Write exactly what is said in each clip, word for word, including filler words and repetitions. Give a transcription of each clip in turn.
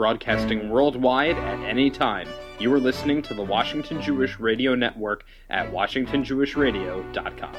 broadcasting worldwide at any time. You are listening to the Washington Jewish Radio Network at washington jewish radio dot com.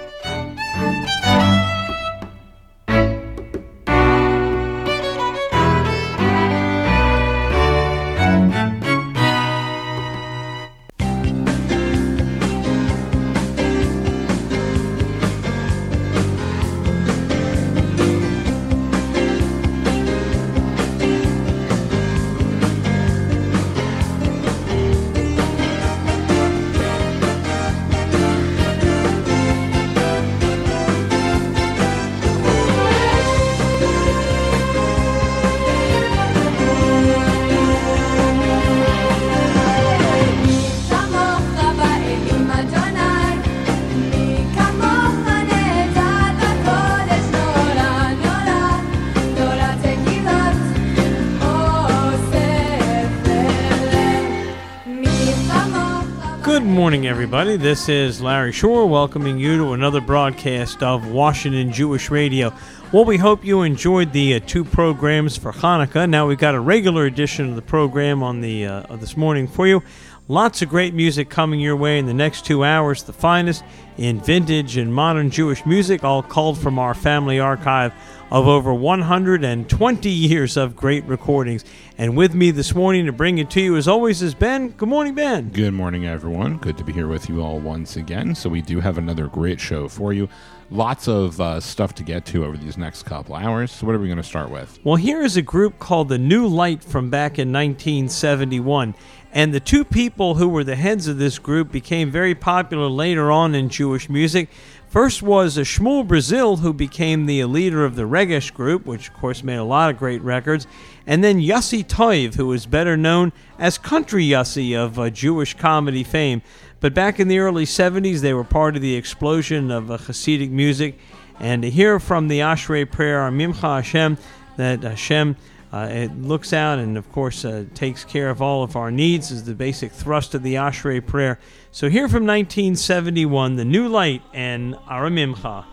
Good morning, everybody. This is Larry Shore welcoming you to another broadcast of Washington Jewish Radio. Well, we hope you enjoyed the uh, two programs for Hanukkah. Now we've got a regular edition of the program on the uh, this morning for you. Lots of great music coming your way in the next two hours. The finest in vintage and modern Jewish music, all culled from our family archive of over one hundred twenty years of great recordings. And with me this morning to bring it to you, as always, is Ben. Good morning, Ben. Good morning, everyone. Good to be here with you all once again. So we do have another great show for you. Lots of uh, stuff to get to over these next couple hours. So what are we going to start with? Well, here is a group called the New Light from back in nineteen seventy-one. And the two people who were the heads of this group became very popular later on in Jewish music. First was Shmuel Brazil, who became the leader of the Regesh group, which of course made a lot of great records. And then Yossi Toiv, who was better known as Country Yossi of uh, Jewish comedy fame. But back in the early seventies, they were part of the explosion of uh, Hasidic music. And to hear from the Ashrei prayer, Mimcha Hashem, that Hashem Uh, it looks out and, of course, uh, takes care of all of our needs is the basic thrust of the Ashrei prayer. So here from nineteen seventy-one, The New Light and Aramimcha.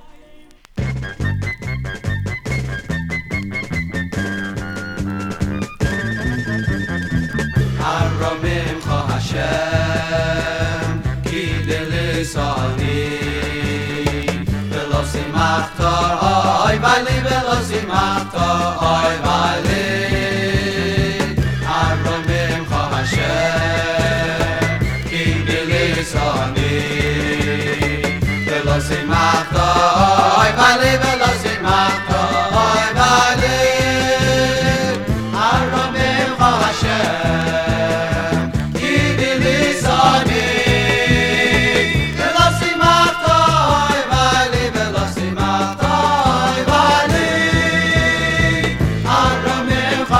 Aramimcha Hashem ki delisani velo simachta oy vali velo simachta oy vali Aramimcha Hashem ki delisani velo simachta oy vali velo simachta oy vali Aramimcha Hashem ki delisani Aramimcha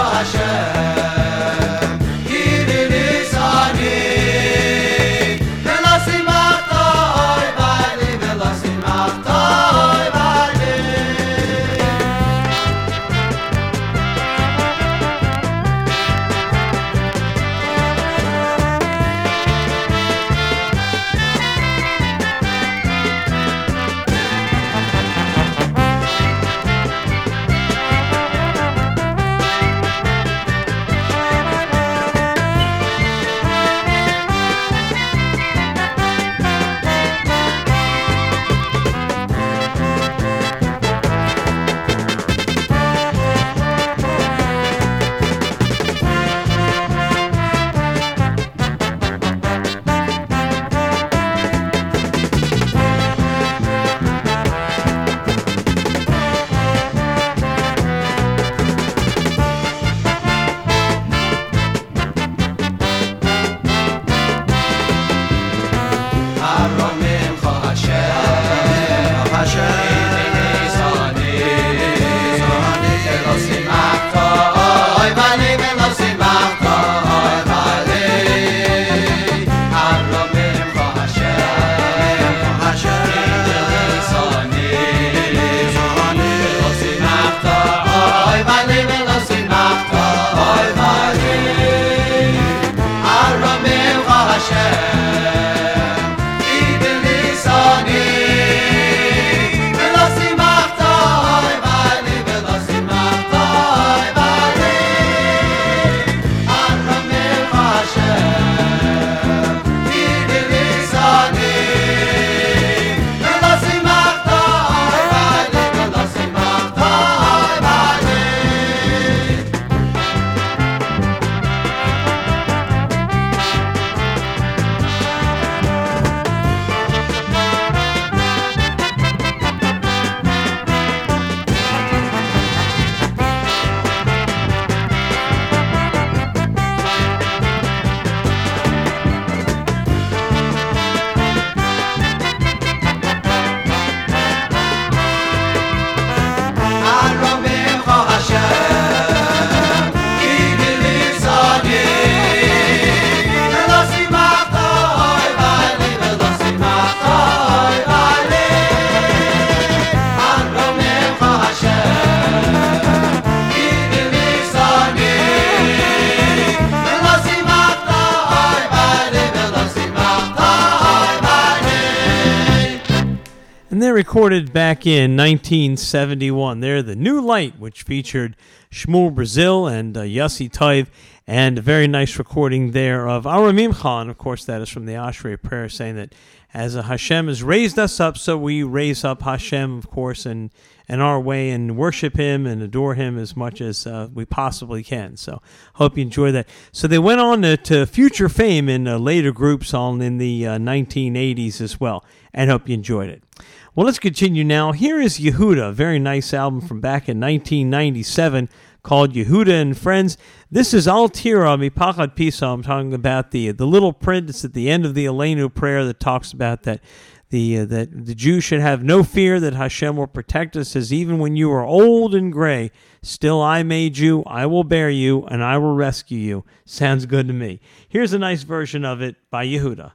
recorded back in nineteen seventy-one. They're The New Light, which featured Shmuel Brazil and uh, Yossi Toiv, and a very nice recording there of Our Mimcha. And of course, that is from the Ashrei prayer, saying that as Hashem has raised us up, so we raise up Hashem, of course, in, in our way, and worship Him and adore Him as much as uh, we possibly can. So hope you enjoy that. So they went on to, to future fame in uh, later groups on in the uh, nineteen eighties as well, and hope you enjoyed it. Well, let's continue now. Here is Yehuda, a very nice album from back in nineteen ninety-seven called Yehuda and Friends. This is Al Tira Mipachad Pisa. I'm talking about the the little print that's at the end of the Aleinu prayer that talks about that the uh, that the Jew should have no fear that Hashem will protect us, as even when you are old and gray, still I made you, I will bear you, and I will rescue you. Sounds good to me. Here's a nice version of it by Yehuda.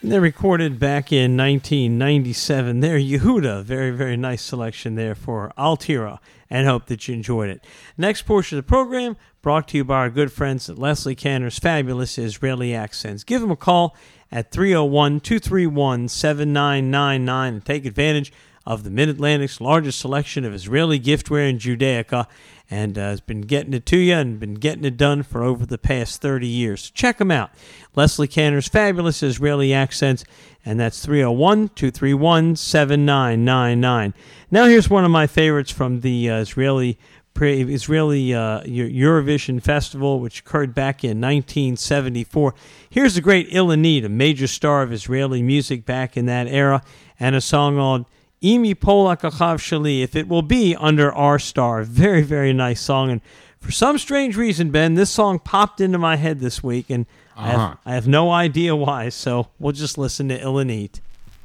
They're recorded back in nineteen ninety-seven. They're Yehuda. Very, very nice selection there for Altira, and hope that you enjoyed it. Next portion of the program brought to you by our good friends at Leslie Cantor's Fabulous Israeli Accents. Give them a call at three oh one, two three one, seven nine nine nine and take advantage of the Mid-Atlantic's largest selection of Israeli giftware in Judaica, and uh, has been getting it to you and been getting it done for over the past thirty years. So check them out. Leslie Cantor's Fabulous Israeli Accents, and that's three oh one, two three one, seven nine nine nine. Now here's one of my favorites from the uh, Israeli Israeli uh, Eurovision Festival, which occurred back in nineteen seventy-four. Here's the great Ilanit, a major star of Israeli music back in that era, and a song called Imi Pola Kachav Shali, if it will be under our star. Very, very nice song. And for some strange reason, Ben, this song popped into my head this week, and uh-huh. I, have, I have no idea why, so we'll just listen to Ilanit.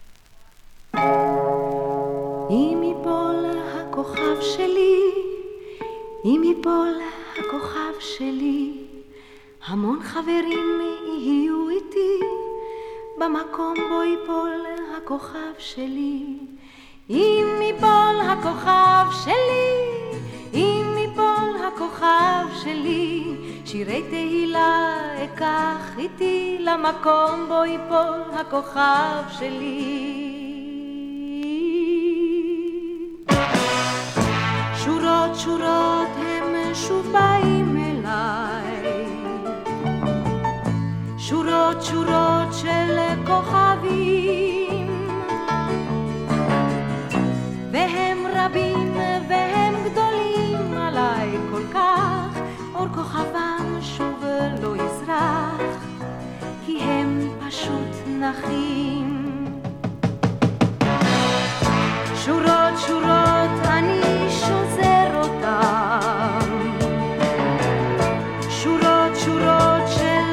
Imi Pola HaKochav Sheli, Imi Pola HaKochav Sheli, המון חברים יהיו איתי, במקום בו ייפול הכוכב שלי. אם ייפול הכוכב שלי, אם ייפול הכוכב שלי, שירי תהילה אקח איתי למקום בו ייפול הכוכב שלי. שורות שורות הם שוב באים אליי, שורות שורות של כוכבים, והם רבים והם גדולים עליי כל כך, אור כוכבם שוב לא יזרח, כי הם פשוט נחים. שורות שורות אני שוזר אותם, שורות שורות של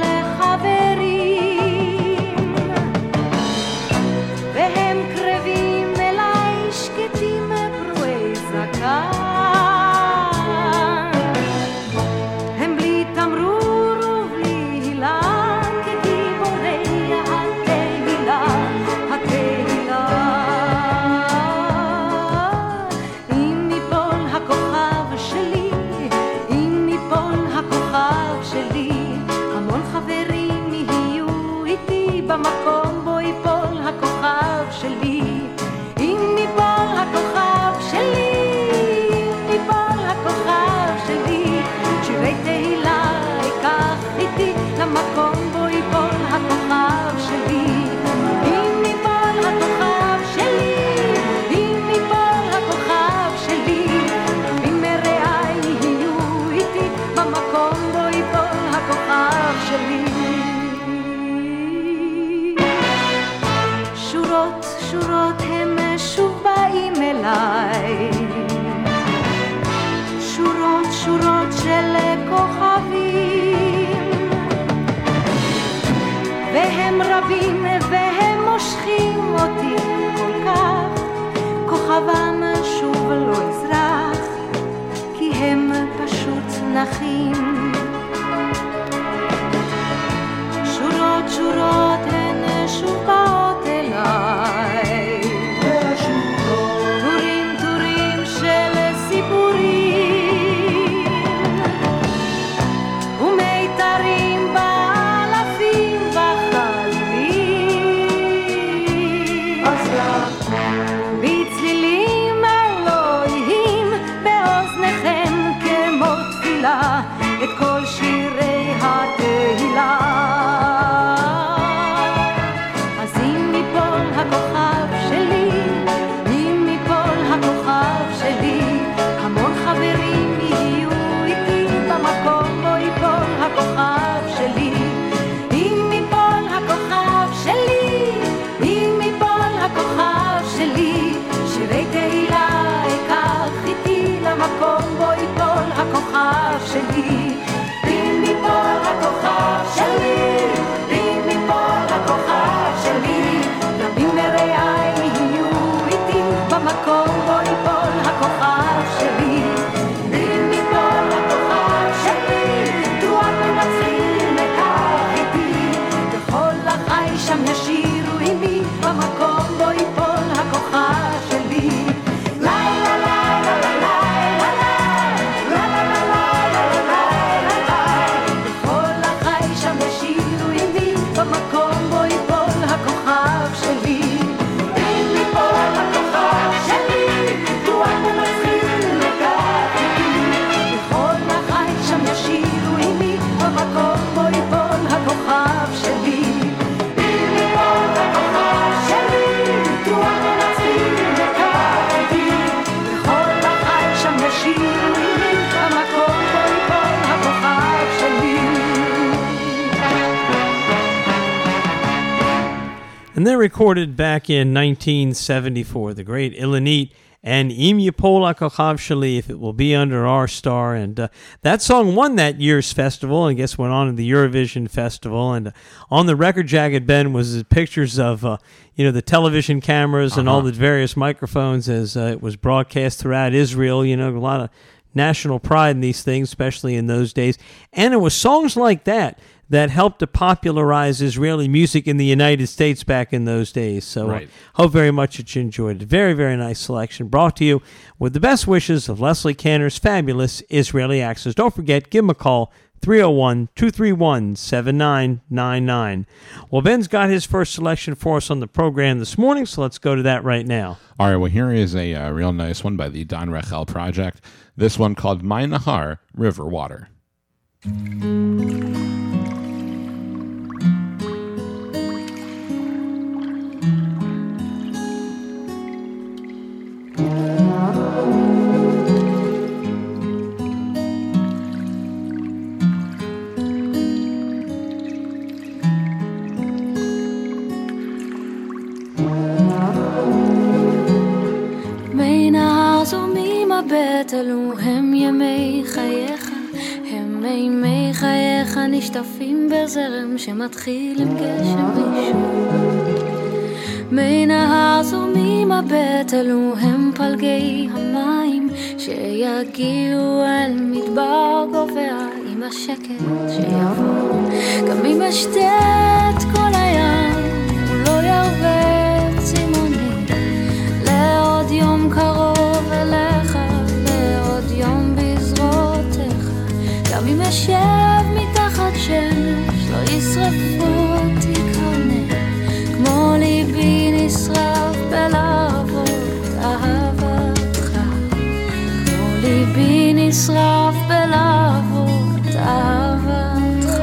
חברים, והם קרבים אליי שקטים פרועי זקן, הם בלי תמרור ובלי הילה, כגיבורי התהילה, התהילה. אם ייפול הכוכב שלי, אם ייפול הכוכב שלי, המון חברים יהיו איתי במקום בו ייפול הכוכב שלי. אם ייפול הכוכב שלי, אם ייפול הכוכב שלי, שירי תהילה אקח איתי למקום בו ייפול הכוכב שלי. אם ייפול הכוכב שלי, אם ייפול הכוכב שלי, רבים מרעי יהיו איתי במקום בו ייפול הכוכב שלי. שורות שורות הם שוב באים אליי, שורות שורות של כוכבים, והם רבים והם מושכים אותי כל כך, כוכבם שוב לא יזרח, כי הם פשוט נחים. שורות שורות הן שוב באות אליי, טורים טורים של סיפורים, ומיתרים באלפים וחלילים, בצלילים אלוהים באוזניכם כמו תפילה, את כל שירי התהילה. And they're recorded back in nineteen seventy-four, the great Ilanit and Im Yipol HaKochav Shali, If It Will Be Under Our Star. And uh, that song won that year's festival, and I guess went on to the Eurovision Festival. And uh, on the record jacket, Ben, was pictures of uh, you know the television cameras uh-huh. and all the various microphones as uh, it was broadcast throughout Israel. You know, a lot of national pride in these things, especially in those days. And it was songs like that that helped to popularize Israeli music in the United States back in those days. So right. I uh, hope very much that you enjoyed it. Very, very nice selection brought to you with the best wishes of Leslie Cantor's fabulous Israeli Access. Don't forget, give him a call, three oh one, two three one, seven nine nine nine. Well, Ben's got his first selection for us on the program this morning, so let's go to that right now. All right, well, here is a uh, real nice one by the Don Rachel Project. This one called My Nahar, River Water. מבט אלו הם ימי חייך, הם מימי חייך נשטפים בזרם שמתחיל עם גשם ראשון. מי נהר זורמים מבט אלו הם פלגי המים שיגיעו אל מדבר גובע עם השקט שיבוא. גם אם אשתה את כל הים הוא לא ירווה צימוני לעוד יום קרוב אליך, לעוד יום בזרועותיך. גם אם אשב מתחת שמש לא ישרפו אותי קרני, כמו ליבי נשרף בלהבות אהבתך, כמו ליבי נשרף בלהבות אהבתך.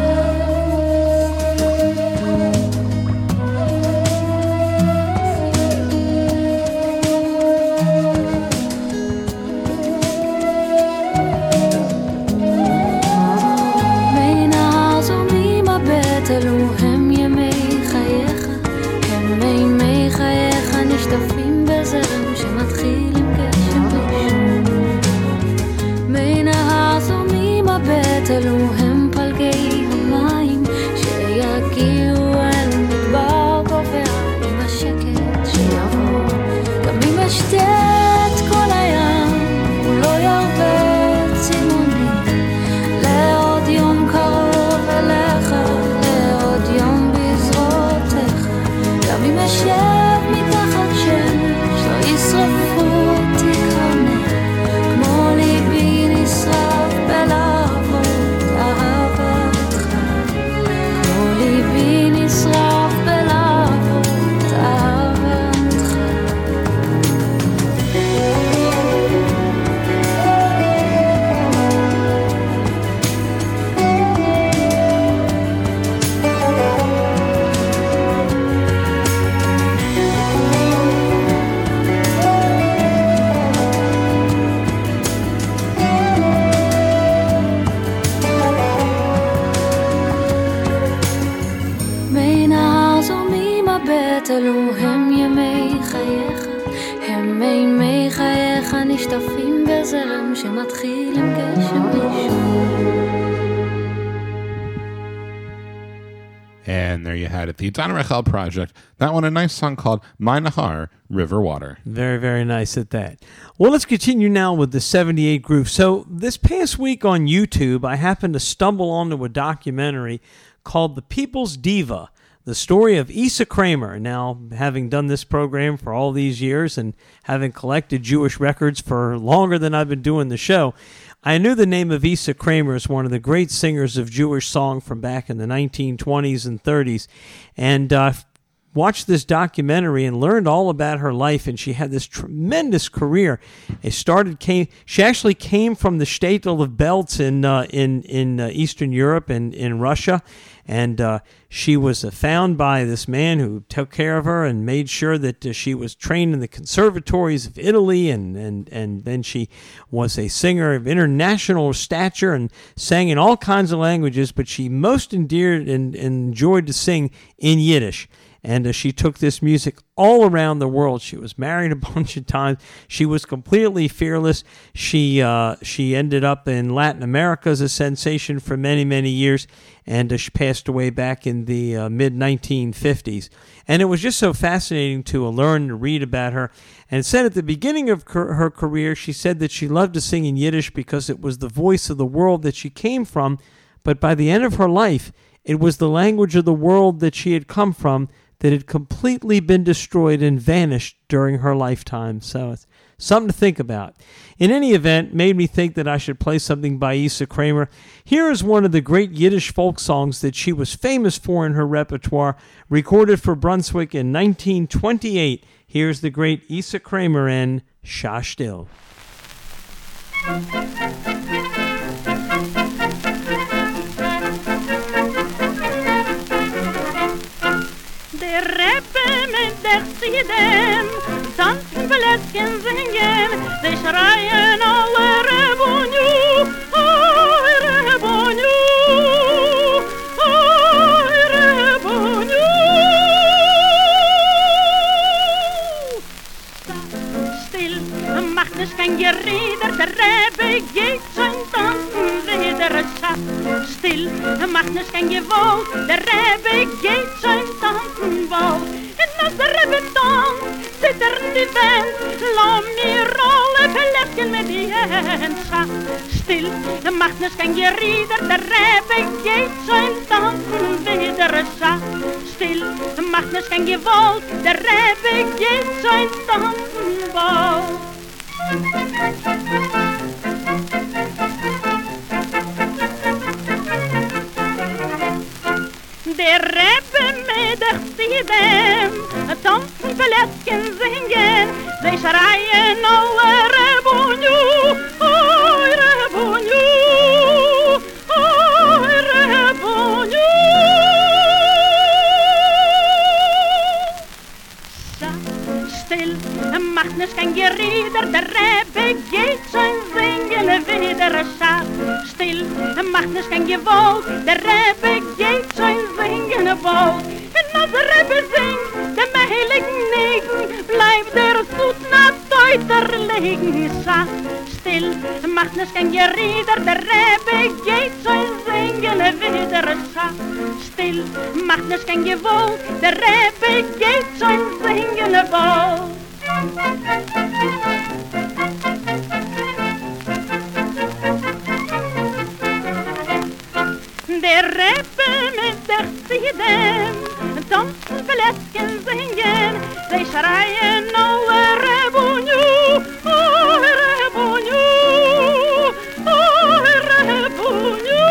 מי נהר זורמים מבט אלו הם ימי חייך, הם מימי חייך נשטפים בזרם שמתחיל עם גשם ראשון. מי נהר זורמים מבט אלו הם פלגי המים שיגיעו אל מדבר גובע עם השקט שיבוא. גם אם אשתה את כל הים הוא לא ירווה צימוני לעוד יום קרוב אליך, לעוד יום בזרועותיך. גם אם אשב מתחת שמש לא ישרפו אותי קרני, כמו ליבי נשרף בלהבות אהבתך, כמו ליבי נשרף בלהבות אהבתך. מי נהר זורמים מבט אלו הם ימי חייך, הם מימי חייך נשטפים בזרם שמתחיל עם גשם ראשון. And there you had it, the Don Rachel Project. That one, a nice song called My Nahar, River Water. Very, very nice at that. Well, let's continue now with the seventy-eight Groove. So this past week on YouTube, I happened to stumble onto a documentary called The People's Diva, the story of Isa Kramer. Now, having done this program for all these years and having collected Jewish records for longer than I've been doing the show, I knew the name of Isa Kramer as one of the great singers of Jewish song from back in the nineteen twenties and thirties. And uh, watched this documentary and learned all about her life, and she had this tremendous career. It started came she actually came from the shtetl of Belz in uh, in in uh, Eastern Europe and in Russia, and uh, she was uh, found by this man who took care of her and made sure that uh, she was trained in the conservatories of Italy, and and and then she was a singer of international stature and sang in all kinds of languages, but she most endeared and, and enjoyed to sing in Yiddish. And uh, she took this music all around the world. She was married a bunch of times. She was completely fearless. She uh, she ended up in Latin America as a sensation for many, many years. And uh, she passed away back in the uh, mid nineteen fifties. And it was just so fascinating to uh, learn and read about her. And it said at the beginning of her, her career, she said that she loved to sing in Yiddish because it was the voice of the world that she came from. But by the end of her life, it was the language of the world that she had come from that had completely been destroyed and vanished during her lifetime. So it's something to think about. In any event, made me think that I should play something by Issa Kramer. Here is one of the great Yiddish folk songs that she was famous for in her repertoire, recorded for Brunswick in nineteen twenty-eight. Here's the great Issa Kramer in Shah Still. Der Rebbe mit der Sidem, tanzen, Bläschen singen, sie schreien alle Rebonju, oi Rebonju, oi Rebonju. Still, macht nicht kein Gerieder, der Rebbe geht schon tanzen wieder. Still, macht nicht kein Gewalt, der Rebbe geht schon tanzen wohl. Und als der Rebbe tanzt, zittern die Wände, lass mir alle Bläschen mit die Hände. Still, macht nicht kein Gerieder, der Rebbe geht schon tanzen wieder. Still, macht nicht kein Gewalt, der Rebbe geht schon tanzen wohl. Der Rebbe mit der Sidem, tanzen, Bläschen singen, sie schreien alle Rebonju, oi Rebonju, oi Rebonju. Still, macht nicht kein Gerieder, der Rebbe geht schon singen wieder. Still, macht nicht kein Gewalt, der Rebbe geht schon singen wohl. Und als der Rebbe singt, dem heiligen Negen, bleibt der Sutna deuter liegen. Still, macht nicht kein Gerieder, der Rebbe geht schon singen wieder. Still, macht nicht kein Gewalt, der Rebbe geht schon singen wohl. Der Rebbe mit der Sidem, tanzen, Bläschen singen, sie schreien alle Rebonju, oi Rebonju, oi Rebonju.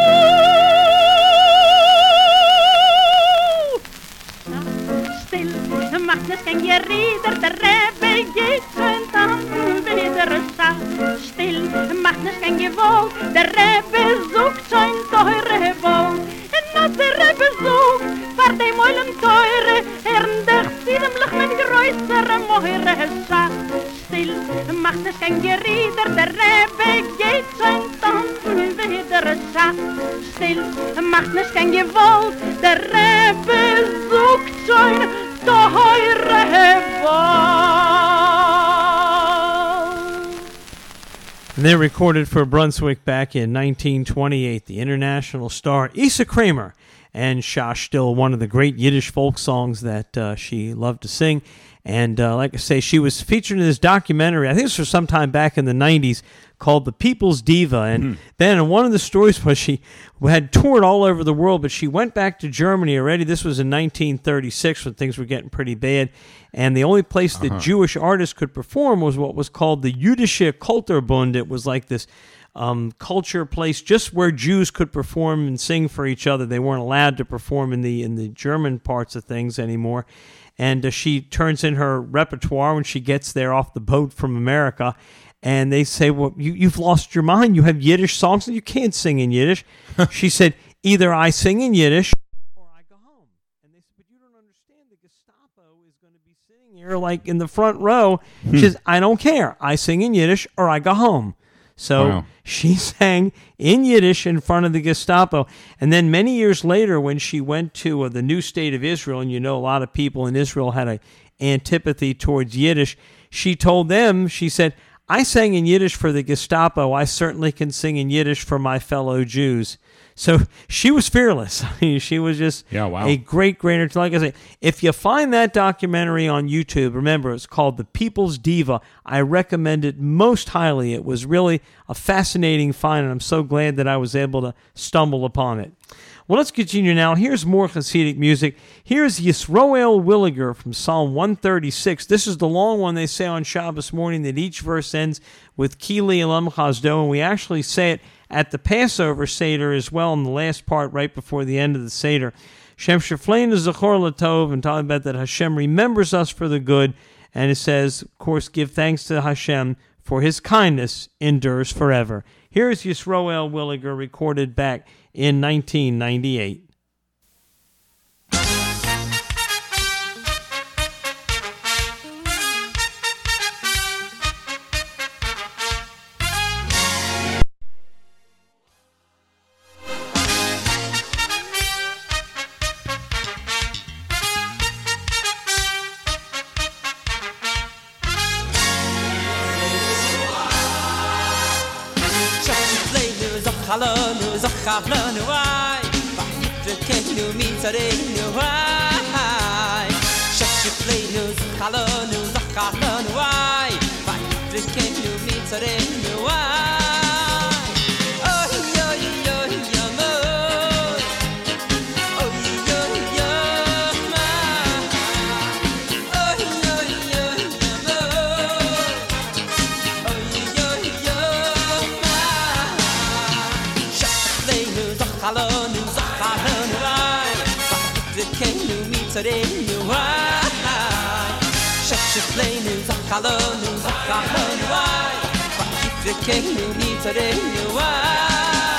Still, macht nicht kein Gerieder, der Rebbe geht schon tanzen wieder. Still, macht nicht kein Gewalt, der Rebbe sucht schon teure Wohl. Und als der Rebbe sucht, war die Meulen teure, Herrn der Siedemlich mit größere Meure. Still, macht nicht kein Gerieder, der Rebbe geht schon tanzen wieder. Still, macht nicht kein Gewalt, der Rebbe sucht schon teure Wohl. They recorded for Brunswick back in nineteen twenty-eight, the international star Issa Kramer, and Shah Still, one of the great Yiddish folk songs that uh, she loved to sing. And uh, like I say, she was featured in this documentary, I think this was sometime back in the nineties, called The People's Diva. And mm. then one of the stories was she had toured all over the world, but she went back to Germany already. This was in nineteen thirty-six when things were getting pretty bad. And the only place uh-huh. that Jewish artists could perform was what was called the Jüdische Kulturbund. It was like this um, culture place just where Jews could perform and sing for each other. They weren't allowed to perform in the in the German parts of things anymore. And uh, she turns in her repertoire when she gets there off the boat from America. And they say, well, you, you've lost your mind. You have Yiddish songs and you can't sing in Yiddish. She said, either I sing in Yiddish or I go home. And they said, but you don't understand. The Gestapo is going to be sitting here like in the front row. She says, I don't care. I sing in Yiddish or I go home. So Wow. she sang in Yiddish in front of the Gestapo. And then many years later, when she went to uh, the new state of Israel, and you know a lot of people in Israel had an antipathy towards Yiddish, she told them, she said, I sang in Yiddish for the Gestapo. I certainly can sing in Yiddish for my fellow Jews. So she was fearless. She was just Yeah, wow. a great, great artist. Like I say, if you find that documentary on YouTube, remember, it's called The People's Diva. I recommend it most highly. It was really a fascinating find, and I'm so glad that I was able to stumble upon it. Well, let's continue now. Here's more Hasidic music. Here's Yisroel Williger from Psalm one thirty-six. This is the long one they say on Shabbos morning that each verse ends with Kili Elam Chazdo, and we actually say it at the Passover Seder as well in the last part right before the end of the Seder. Shem Sheflein is Zachor Latov, and talking about that Hashem remembers us for the good, and it says, of course, give thanks to Hashem for his kindness endures forever. Here is Yisroel Williger recorded back in nineteen ninety-eight. Chalonu, Zachalonu, I, Vahitrekenu, Mitzarenu, I, Shashiflenu, Zachalonu, Zachalonu, I, Vahitrekenu, Mitzarenu, I. Chalonu, Zachalonu, I, Vahitrekenu, Mitzarenu, I, Shashiflenu, Zachalonu, Zachalonu, I, Vahitrekenu, Mitzarenu, I.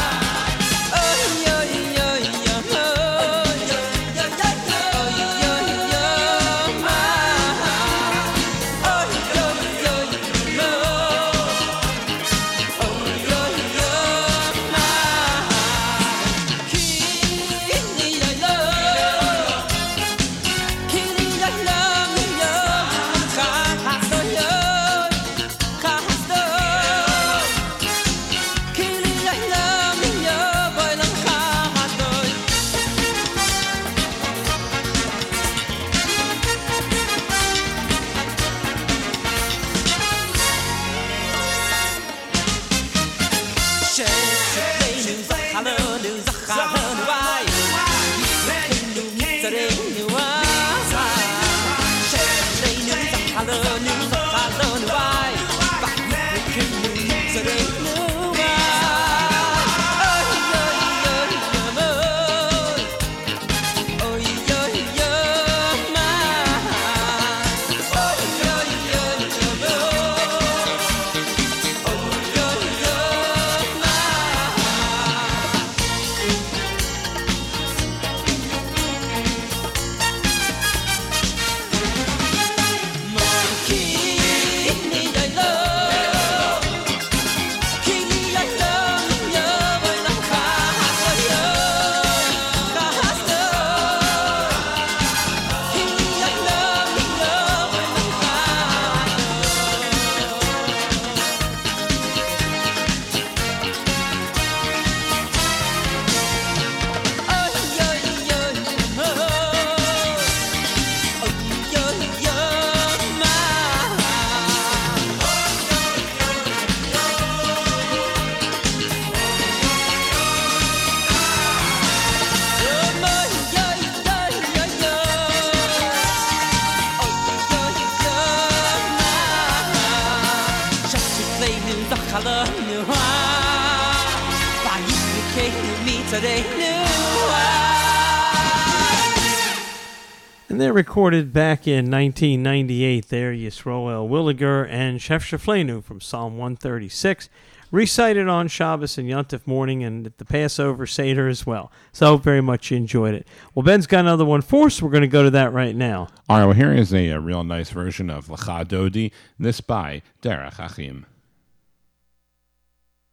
And they're recorded back in nineteen ninety-eight there, Yisroel Williger and Shef Sheflenu from Psalm one thirty-six, recited on Shabbos and Yontif morning and at the Passover Seder as well. So I hope very much you enjoyed it. Well, Ben's got another one for us. We're going to go to that right now. All right, well, here is a, a real nice version of L'cha Dodi, this by Derech Achim.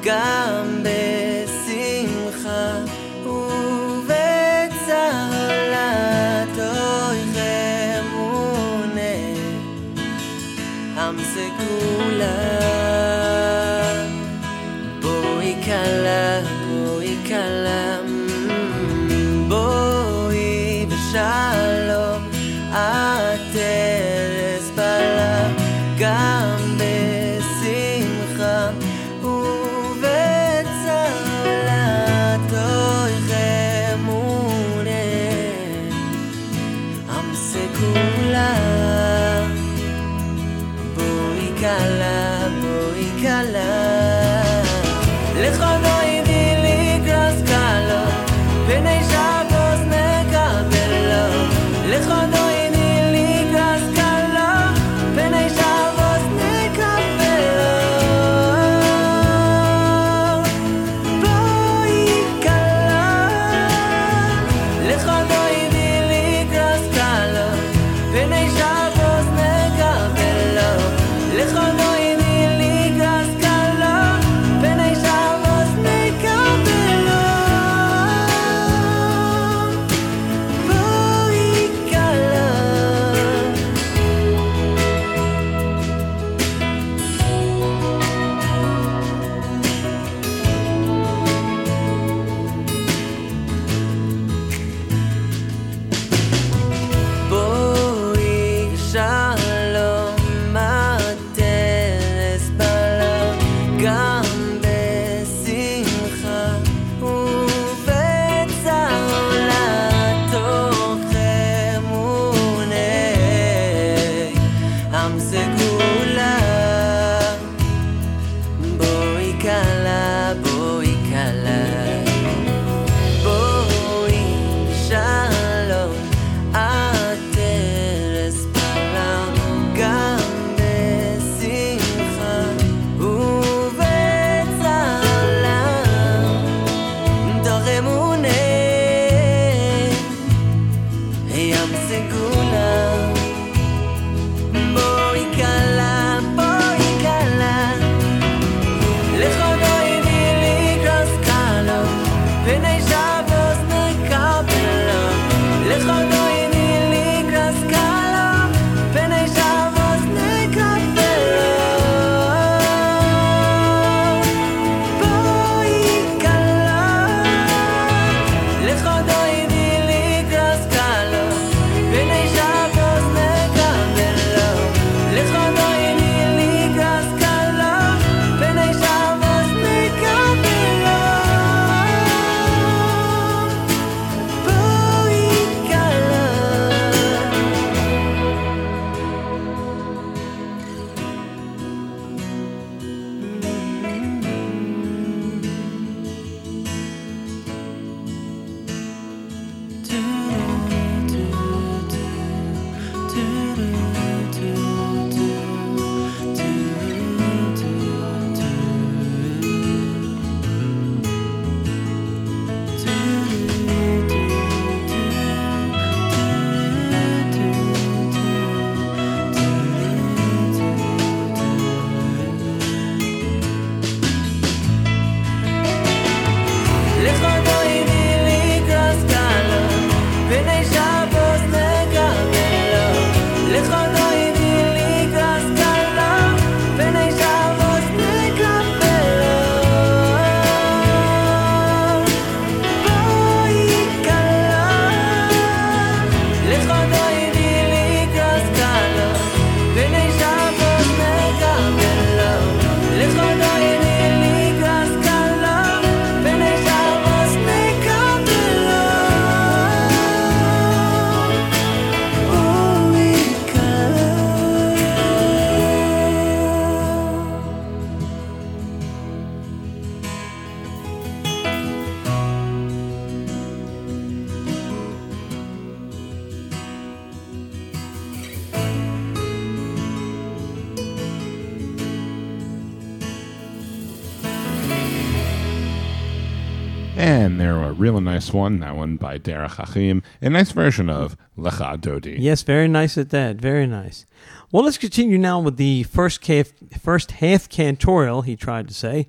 גם בשמחה ובצער לתוכם מונה המסגולה בואי קלה בואי קלה בואי בשלום התרס בלה גם בשמחה And they're a really nice one, that one by Derech Achim, a nice version of Lecha Dodi. Yes, very nice at that, very nice. Well, let's continue now with the first half, first half cantorial, he tried to say.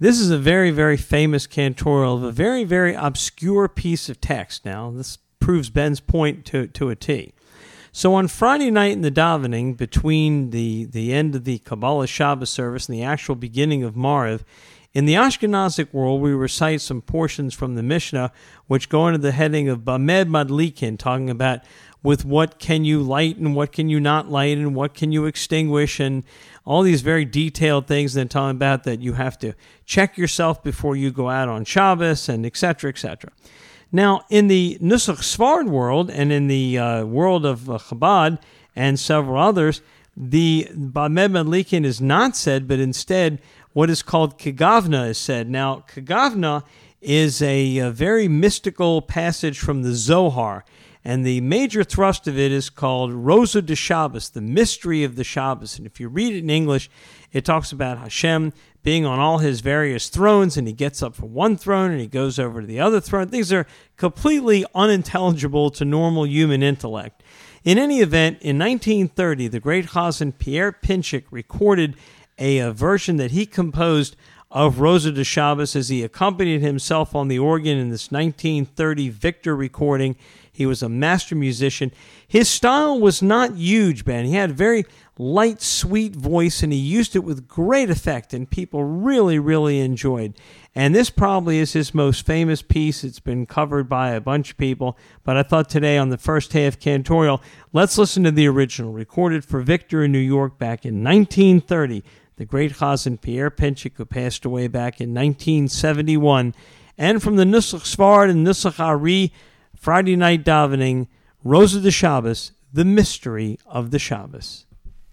This is a very, very famous cantorial of a very, very obscure piece of text. Now, this proves Ben's point to, to a T. So on Friday night in the davening, between the, the end of the Kabbalah Shabbos service and the actual beginning of Mariv, in the Ashkenazic world, we recite some portions from the Mishnah, which go under the heading of Bamed Madlikin, talking about with what can you light and what can you not light and what can you extinguish and all these very detailed things, and then talking about that you have to check yourself before you go out on Shabbos and et cetera, et cetera. Now, in the Nusach Sfard world and in the uh, world of uh, Chabad and several others, the Bamed Madlikin is not said, but instead what is called Kegavna is said. Now, Kegavna is a, a very mystical passage from the Zohar, and the major thrust of it is called Rosa de Shabbos, the mystery of the Shabbos. And if you read it in English, it talks about Hashem being on all his various thrones, and he gets up from one throne and he goes over to the other throne. Things are completely unintelligible to normal human intellect. In any event, in nineteen thirty, the great Chazan Pierre Pinchik recorded a, a version that he composed of Rosa de Shabbos as he accompanied himself on the organ in this nineteen thirty Victor recording. He was a master musician. His style was not huge, Ben. He had a very light, sweet voice, and he used it with great effect, and people really, really enjoyed. And this probably is his most famous piece. It's been covered by a bunch of people, but I thought today on the first half cantorial, let's listen to the original, recorded for Victor in New York back in nineteen thirty. The great Chazan Pierre Pinchik, who passed away back in nineteen seventy-one. And from the Nusach Sfard and Nusach Ari, Friday night davening, Rosa de Shabbos, the mystery of the Shabbos.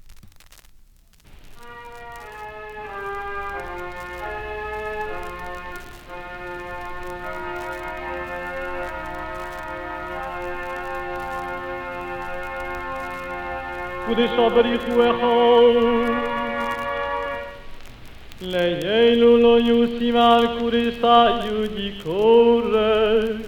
Leilu lo yusimal kurisa yudikore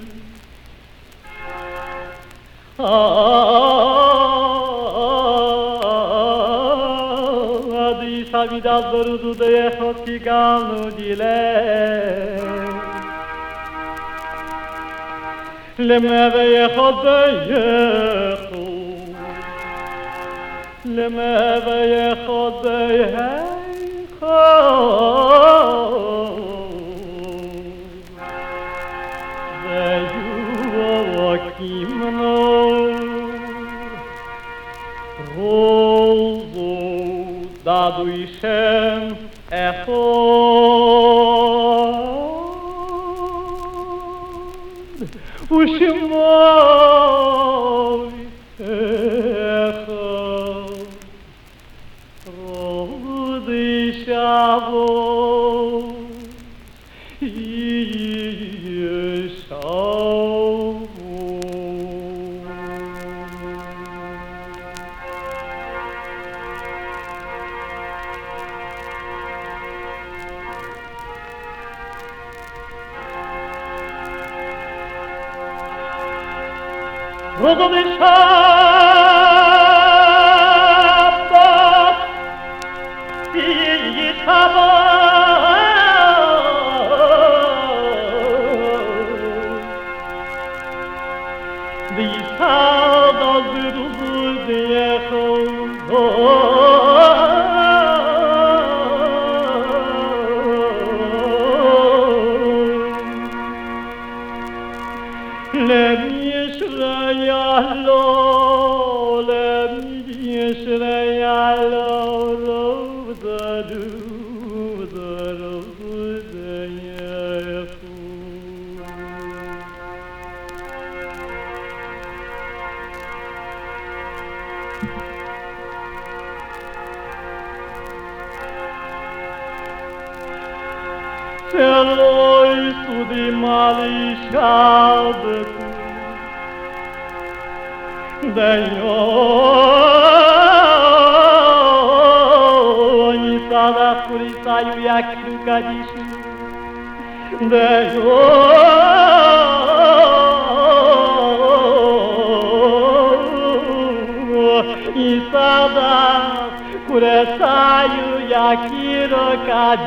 Adi savidas verudu de echot ki ganu dile Lemeve echot de echot Lemeve echot de echot Dadu Ishem Echod Ushemoi Echod Rodi Shavos Yeshavos Rodo de Shabbat, Yishabbat, the Yishad of the Let me Yalo, let me Yalo, the do the Eloi su di malishad Dayo ni sada kurisayu yakiru kadishu Dayo ni sada kurisayu yakiru kadishu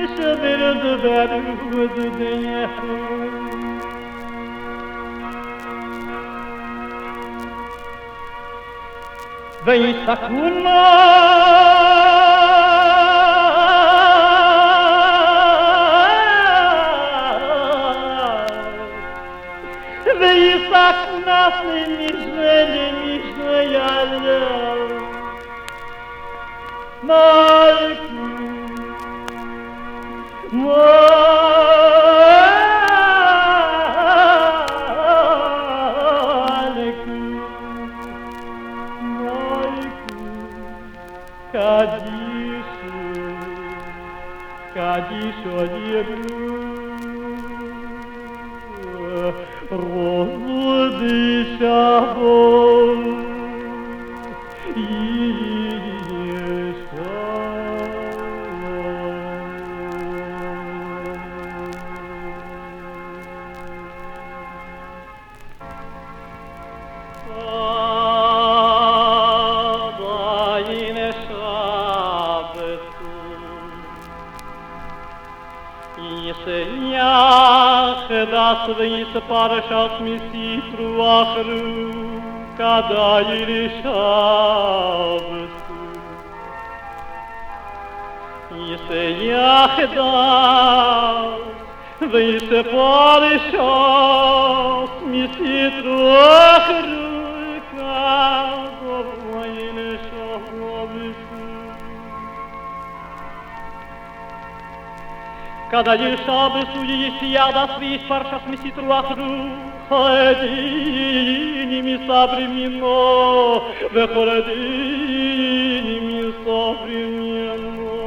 Kada je šabesu i jada svih paršas mi si truahru, Horedini mi sabri mino, ve horedini mi sabri mino.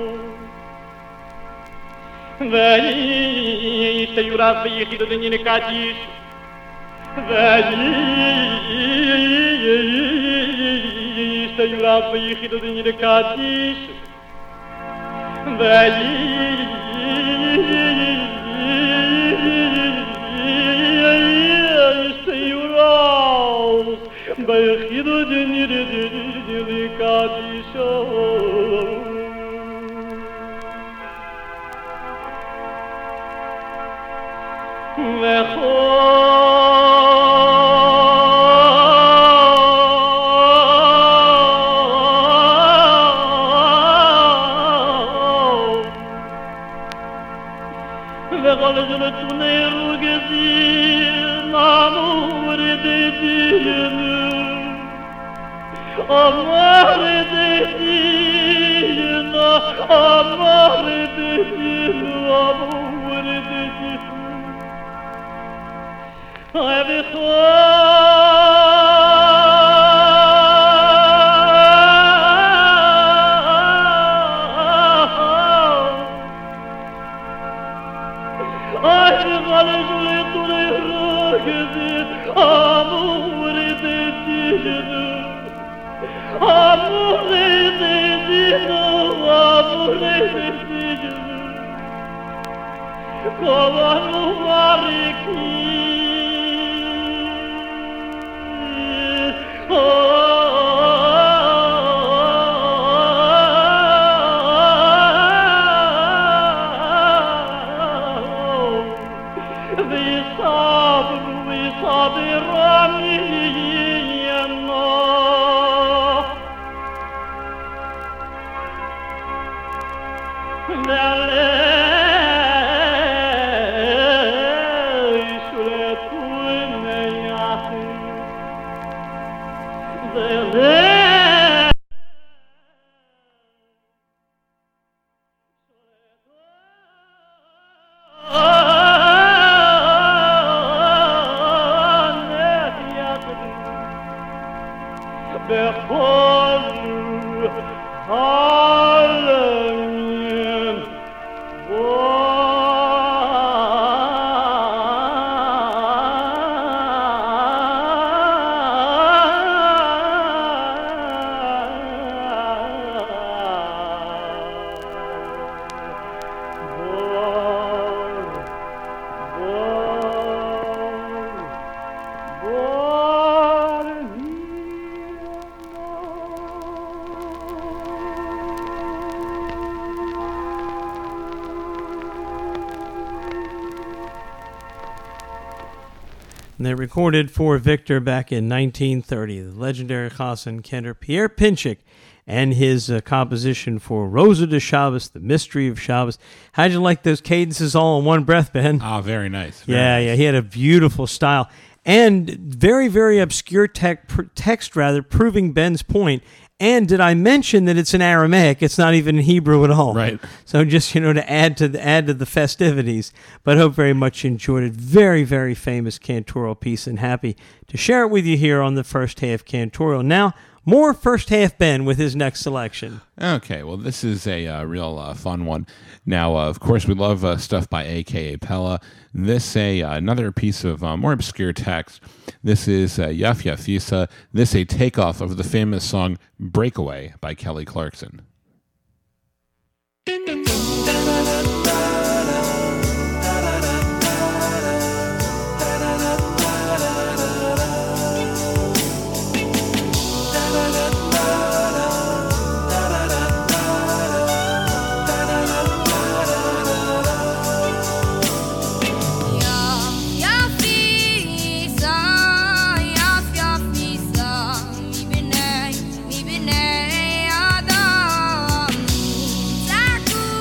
Ve iste juraz ve jehid dini kadish, ve iste juraz ve jehid dini kadish, ve Băihidu din ridicadisho Veho Veho lejletune rugezin amur dedin Amar dedin, amar dedin, amar dedin. Ay be Ay galejule tule rogezin, amar dedin. Amore dedino, amore dedino, Kovanu variki, Visab, visab rami. And they recorded for Victor back in nineteen thirty. The legendary Chassan Kender Pierre Pinchik and his uh, composition for Rosa de Shabbos, The Mystery of Shabbos. How'd you like those cadences all in one breath, Ben? Ah, very nice. Very yeah, nice. yeah, he had a beautiful style. And very, very obscure tech, pr- text, rather, proving Ben's point. And did I mention that it's in Aramaic? It's not even in Hebrew at all. Right. So just, you know, to add to the, add to the festivities. But hope very much you enjoyed it. Very, very famous cantorial piece, and happy to share it with you here on the First Half Cantorial. Now, more First Half Ben with his next selection. Okay, well, this is a uh, real uh, fun one. Now, uh, of course, we love uh, stuff by A K A Pella. This a uh, another piece of uh, more obscure text. This is uh, Yaf Yafisa. This a takeoff of the famous song Breakaway by Kelly Clarkson. Mi binay, mi binay, Adam.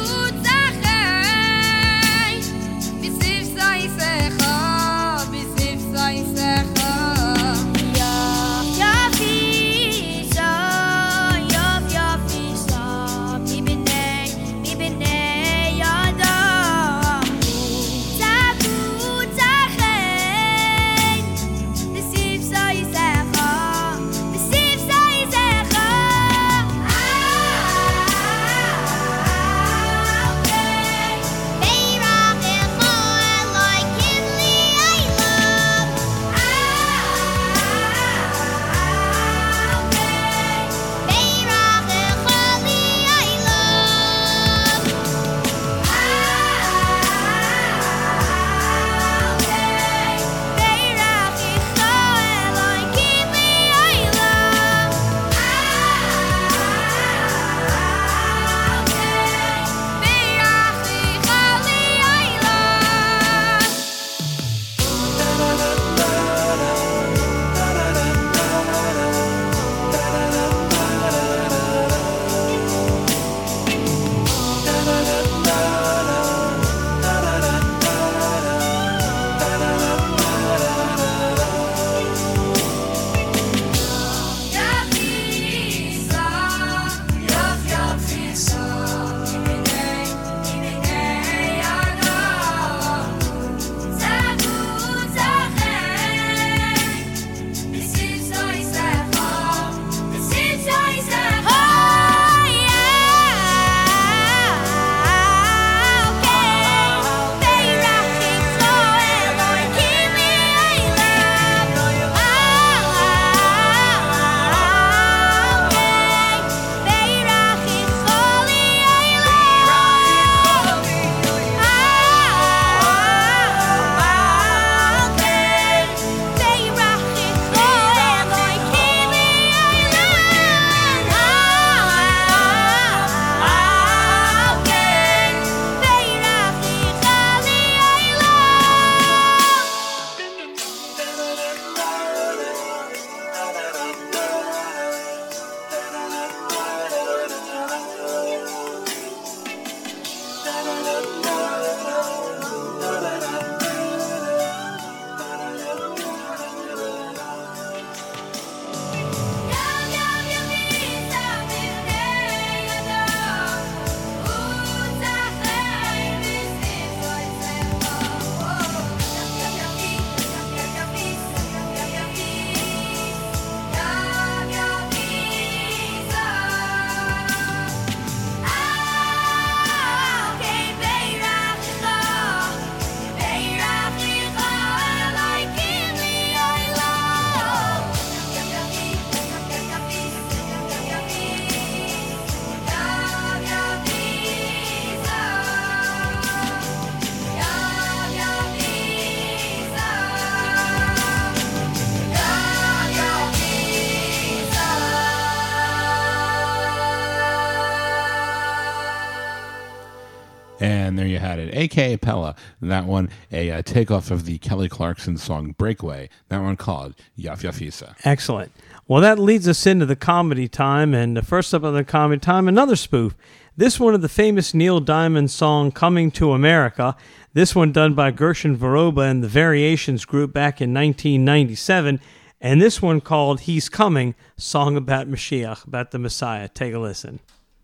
And there you had it, A K A Pella. That one, a uh, takeoff of the Kelly Clarkson song Breakaway. That one called Yaf Yafisa. Excellent. Well, that leads us into the comedy time. And the first up on the comedy time, another spoof. This one of the famous Neil Diamond song Coming to America. This one done by Gershon Veroba and the Variations group back in nineteen ninety-seven. And this one called He's Coming, song about Mashiach, about the Messiah. Take a listen.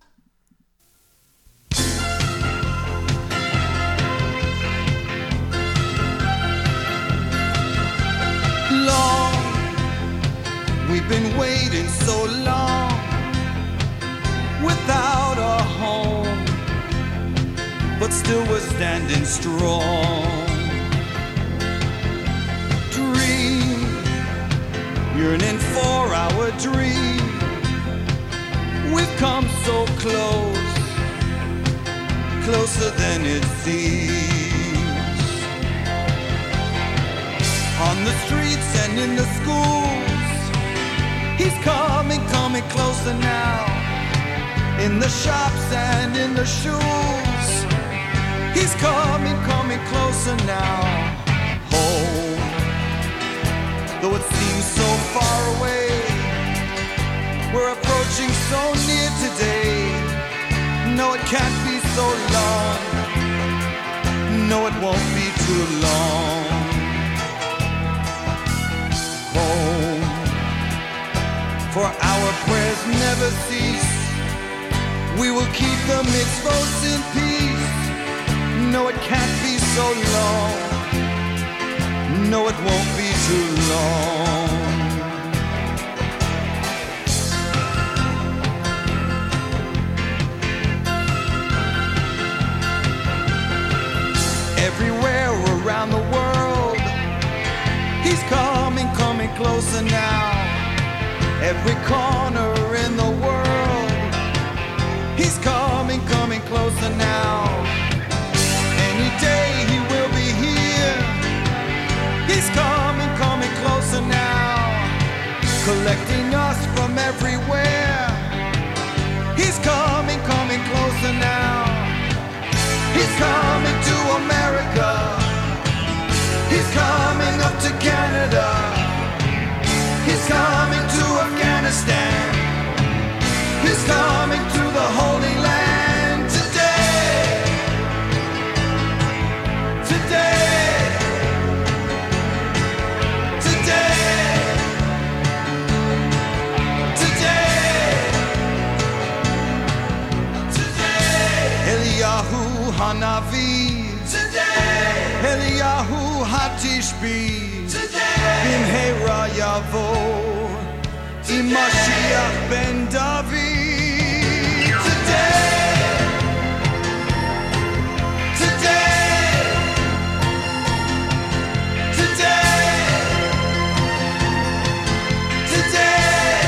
Long, we've been waiting so long without a home, but still we're standing strong. Dream, yearning for our dream. We've come so close, closer than it seems. On the streets and in the schools, he's coming, coming closer now. In the shops and in the shoes, he's coming, coming closer now. Home, though it seems so far away, we're approaching so near today. No, it can't be so long. No, it won't be too long. Home, for our prayers never cease. We will keep the mitzvos in peace. No, it can't be so long. No, it won't be too long. Everywhere around the world, he's coming, coming closer now. Every corner in the world, he's coming, coming closer now. Any day he will be here. He's coming, coming closer now. Collecting us from everywhere. He's coming, coming closer now. He's coming to America. He's coming up to Canada. He's coming to Afghanistan. He's coming to the Holy Land today. Today. Today. Today. Today. Eliyahu Hanavi. Today. Eliyahu Hatishbi. Today. Bimheira Yavo. Mashiach ben David. Today, today, today, today,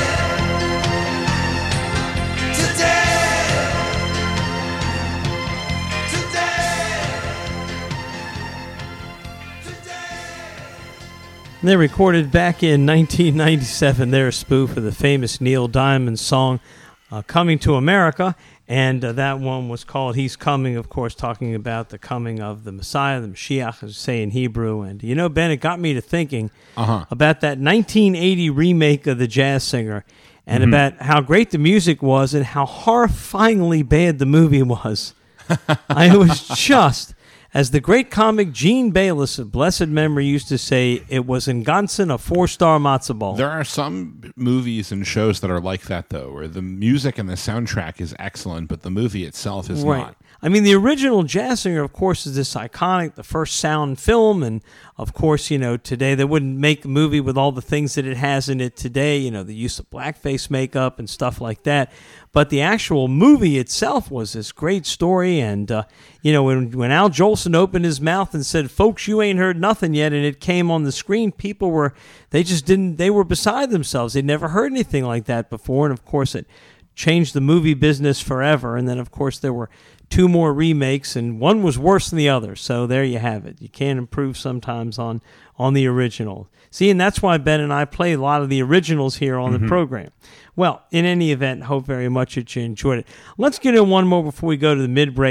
They recorded back in nineteen ninety-seven their spoof of the famous Neil Diamond song, uh, Coming to America, and uh, that one was called He's Coming, of course, talking about the coming of the Messiah, the Mashiach, as we say in Hebrew. And, you know, Ben, it got me to thinking uh-huh. about that nineteen eighty remake of The Jazz Singer, and mm-hmm. about how great the music was and how horrifyingly bad the movie was. I was just... As the great comic Gene Bayless of blessed memory used to say, it was in Gansen a four-star matzo ball. There are some movies and shows that are like that, though, where the music and the soundtrack is excellent, but the movie itself is right. not. I mean, the original Jazz Singer, of course, is this iconic, the first sound film, and of course, you know, today they wouldn't make a movie with all the things that it has in it today, you know, the use of blackface makeup and stuff like that. But the actual movie itself was this great story, and, uh, you know, when, when Al Jolson opened his mouth and said, folks, you ain't heard nothing yet, and it came on the screen, people were, they just didn't, they were beside themselves. They'd never heard anything like that before, and of course, it changed the movie business forever, and then, of course, there were two more remakes, and one was worse than the other. So there you have it. You can't improve sometimes on, on the original. See, and that's why Ben and I play a lot of the originals here on mm-hmm. the program. Well, in any event, hope very much that you enjoyed it. Let's get in one more before we go to the mid-break.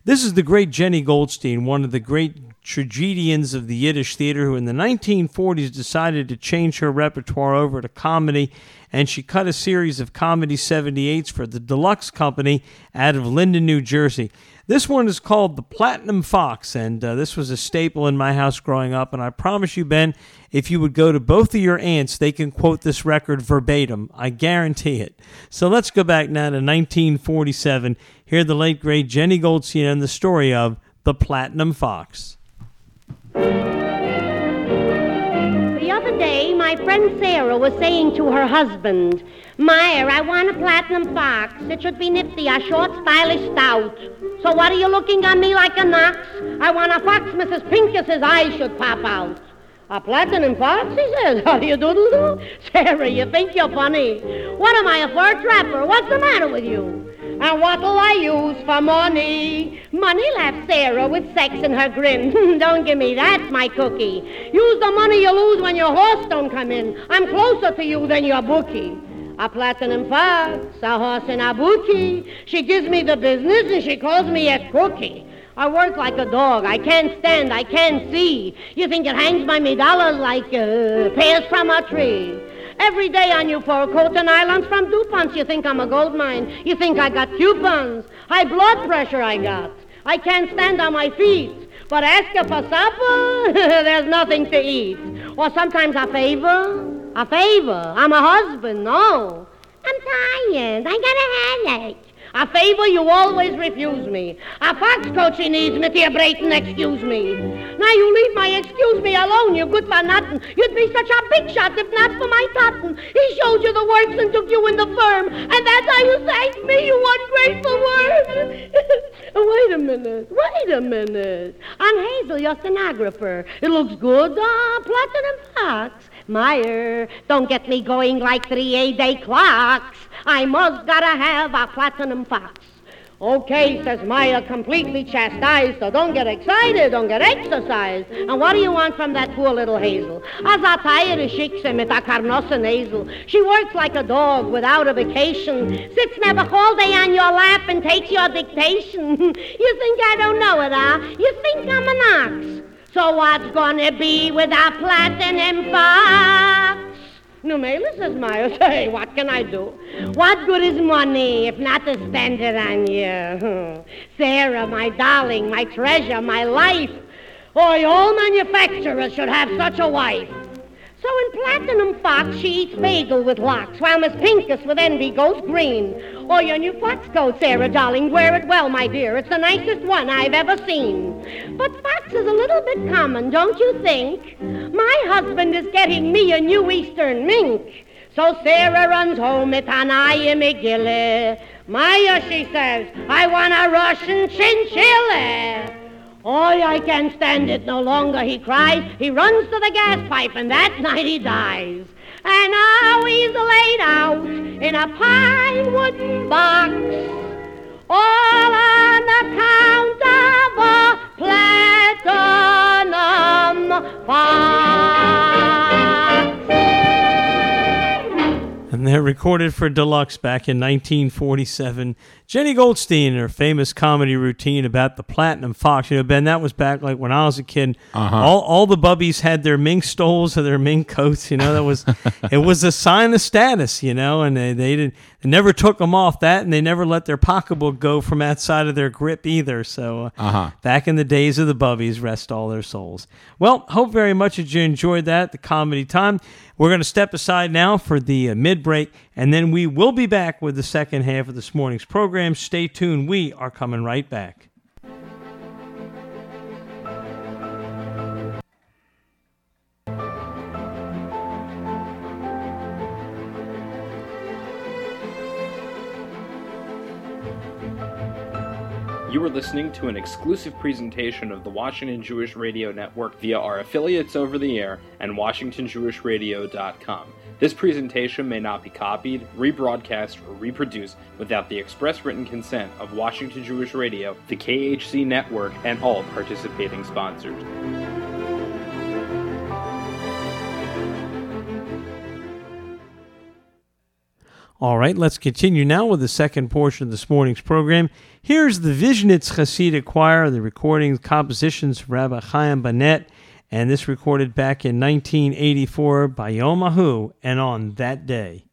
This is the great Jenny Goldstein, one of the great tragedians of the Yiddish theater, who in the nineteen forties decided to change her repertoire over to comedy, and she cut a series of Comedy seventy-eights for the Deluxe Company out of Linden, New Jersey. This one is called The Platinum Fox, and uh, this was a staple in my house growing up, and I promise you, Ben, if you would go to both of your aunts, they can quote this record verbatim. I guarantee it. So let's go back now to nineteen forty-seven. Hear the late, great Jenny Goldstein and the story of The Platinum Fox. The other day, my friend Sarah was saying to her husband, Meyer, I want a platinum fox. It should be nifty, a short, stylish stout. So what are you looking at me like a knox? I want a fox Missus Pincus's eyes should pop out. A platinum fox, he says. How do you doodle-doo? Sarah, you think you're funny. What am I, a fur trapper? What's the matter with you? And what'll I use for money? Money, laughed Sarah with sex in her grin. Don't give me that, my cookie. Use the money you lose when your horse don't come in. I'm closer to you than your bookie. A platinum fox, a horse and a bookie. She gives me the business and she calls me a cookie. I work like a dog. I can't stand. I can't see. You think it hangs by me dollars like uh, pears from a tree. Every day on you for a coat and islands from DuPont's. You think I'm a gold mine. You think I got coupons. High blood pressure I got. I can't stand on my feet. But ask you for supper, there's nothing to eat. Or sometimes a favor. A favor. I'm a husband. No. I'm tired. I got a headache. A favor, you always refuse me. A fox coat she needs me, dear Brayton, excuse me. Now you leave my excuse me alone, you're good for nothing. You'd be such a big shot if not for my cotton. He showed you the works and took you in the firm, and that's how you thanked me, you ungrateful worm. Wait a minute, wait a minute. I'm Hazel, your stenographer. It looks good, ah, platinum fox. Meyer, don't get me going like three eight-day clocks. I must gotta have a platinum fox. Okay, says Meyer, completely chastised, so don't get excited, don't get exercised. And what do you want from that poor little Hazel? As a tired schicks mit a carnosse nasal. She works like a dog without a vacation, sits never all day on your lap and takes your dictation. You think I don't know it, huh? You think I'm an ox? So what's gonna be with a platinum fox? No, Mela, says Meyer, say, what can I do? What good is money if not to spend it on you? Sarah, my darling, my treasure, my life. Oh, all manufacturers should have such a wife. So in Platinum Fox, she eats bagel with lox, while Miss Pincus with envy goes green. Oh, your new fox coat, Sarah, darling, wear it well, my dear. It's the nicest one I've ever seen. But fox is a little bit common, don't you think? My husband is getting me a new Eastern mink. So Sarah runs home at Anaya McGilly. Maya, she says, I want a Russian chinchilla. Oh, I can't stand it no longer, he cries. He runs to the gas pipe, and that night he dies. And now he's laid out in a pine wooden box, all on account of a platinum fox. And they're recorded for Deluxe back in nineteen forty-seven. Jenny Goldstein and her famous comedy routine about the Platinum Fox. You know, Ben, that was back like when I was a kid. Uh-huh. All all the bubbies had their mink stoles or their mink coats. You know, that was it was a sign of status. You know, and they they didn't they never took them off that, and they never let their pocketbook go from outside of their grip either. So uh, uh-huh. back in the days of the bubbies, rest all their souls. Well, hope very much that you enjoyed that, the comedy time. We're going to step aside now for the uh, mid-break, and then we will be back with the second half of this morning's program. Stay tuned. We are coming right back. You are listening to an exclusive presentation of the Washington Jewish Radio Network via our affiliates over the air and Washington Jewish Radio dot com. This presentation may not be copied, rebroadcast, or reproduced without the express written consent of Washington Jewish Radio, the K H C Network, and all participating sponsors. All right, let's continue now with the second portion of this morning's program. Here's the Vizhnitz Hasidic Choir, the recordings, compositions of Rabbi Chaim Bennett, and this recorded back in nineteen eighty-four by Yom Hahu, and on that day.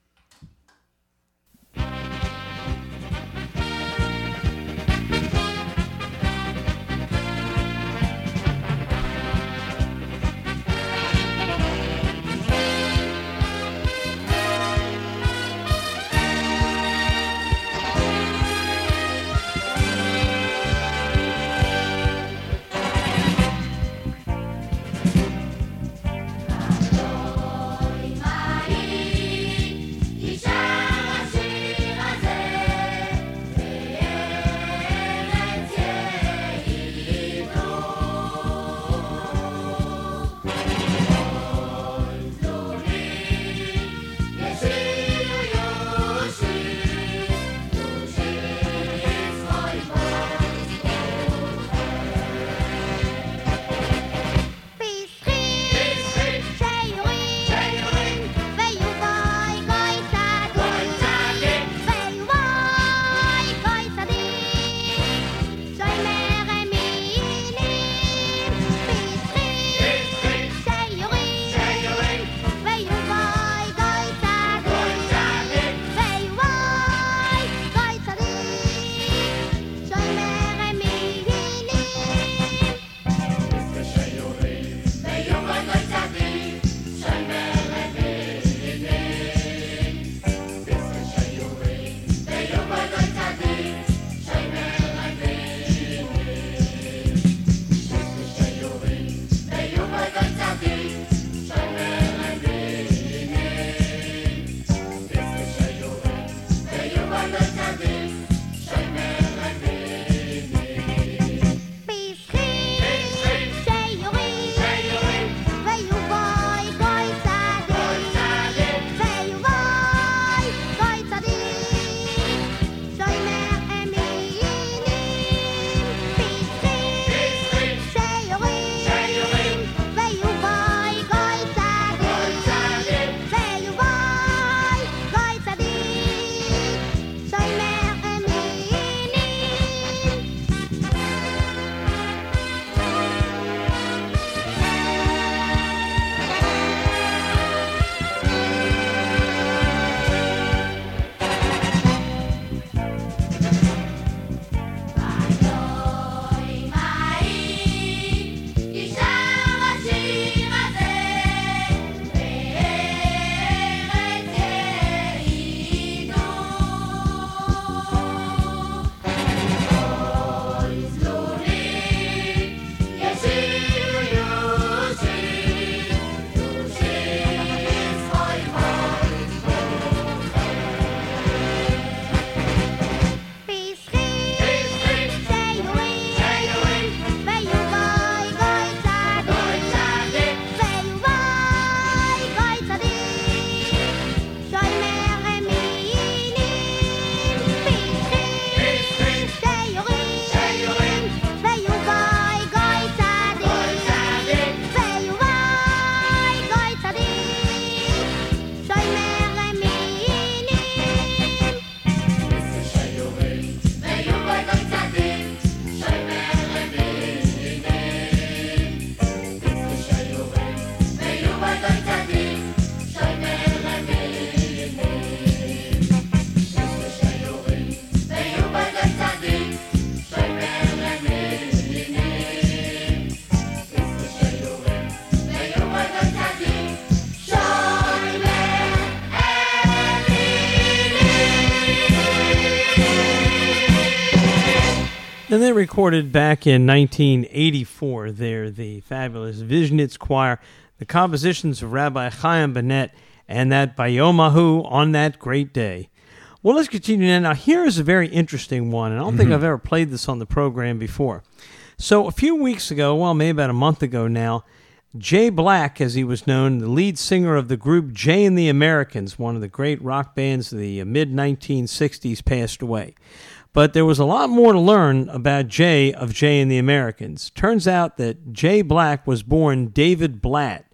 And they recorded back in nineteen eighty-four there, the fabulous Vizhnitz Choir, the compositions of Rabbi Chaim Bennett, and that by Yom Hahu, on that great day. Well, let's continue now. Now, here is a very interesting one, and I don't mm-hmm. think I've ever played this on the program before. So a few weeks ago, well, maybe about a month ago now, Jay Black, as he was known, the lead singer of the group Jay and the Americans, one of the great rock bands of the mid nineteen sixties, passed away. But there was a lot more to learn about Jay of Jay and the Americans. Turns out that Jay Black was born David Blatt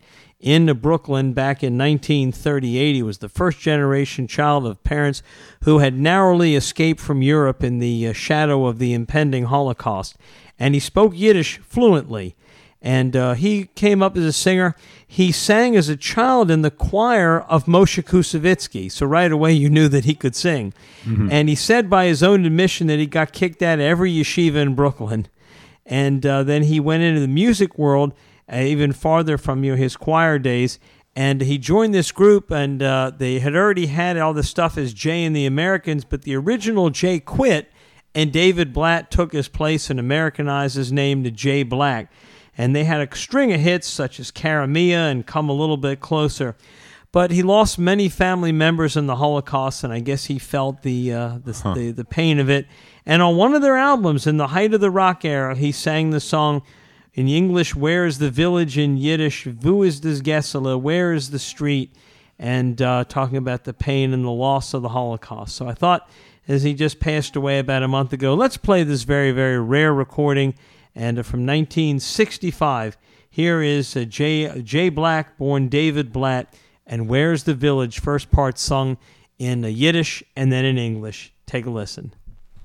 in Brooklyn back in nineteen thirty-eight. He was the first generation child of parents who had narrowly escaped from Europe in the uh, shadow of the impending Holocaust. And he spoke Yiddish fluently. And uh, he came up as a singer. He sang as a child in the choir of Moshe Kusevitsky. So right away you knew that he could sing. Mm-hmm. And he said by his own admission that he got kicked out of every yeshiva in Brooklyn. And uh, then he went into the music world, uh, even farther from you know, his choir days. And he joined this group, and uh, they had already had all the stuff as Jay and the Americans, but the original Jay quit, and David Blatt took his place and Americanized his name to Jay Black. And they had a string of hits such as Karamia and Come a Little Bit Closer. But he lost many family members in the Holocaust, and I guess he felt the, uh, the, huh. the the pain of it. And on one of their albums, in the height of the rock era, he sang the song in English, Where is the Village? In Yiddish, Wo ist das Gessele? Where is the street? And uh, talking about the pain and the loss of the Holocaust. So I thought, as he just passed away about a month ago, let's play this very, very rare recording. And from nineteen sixty-five, here is uh, Jay, Jay Black, born David Blatt, and Where's the Village, first part sung in uh, Yiddish and then in English. Take a listen.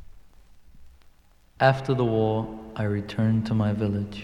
After the war, I returned to my village.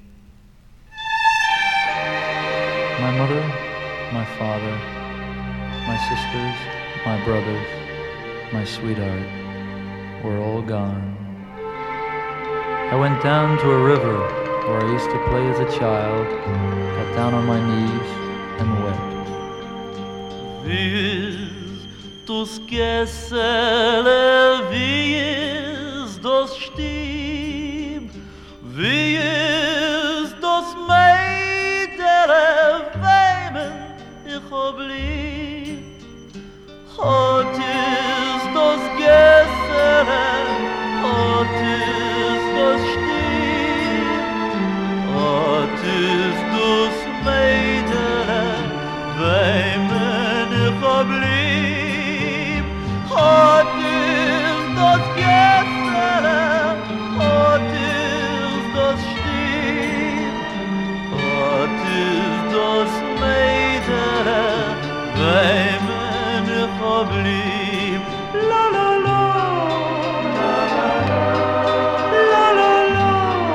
My mother, my father, my sisters, my brothers, my sweetheart were all gone. I went down to a river where I used to play as a child, got down on my knees and wept. Wie ist das Gessele, wie ist das Stieb, wie ist das Mädele, weimen ich hab lieb. Hot ist das Gessele, hot ist das Stieb, hot ist das Mädele, weimen ich hab lieb. Hot ist das Gessele, hot ist das Stieb, hot ist das Mädele, weimen ich hab lieb. La la la, la la la, la la la,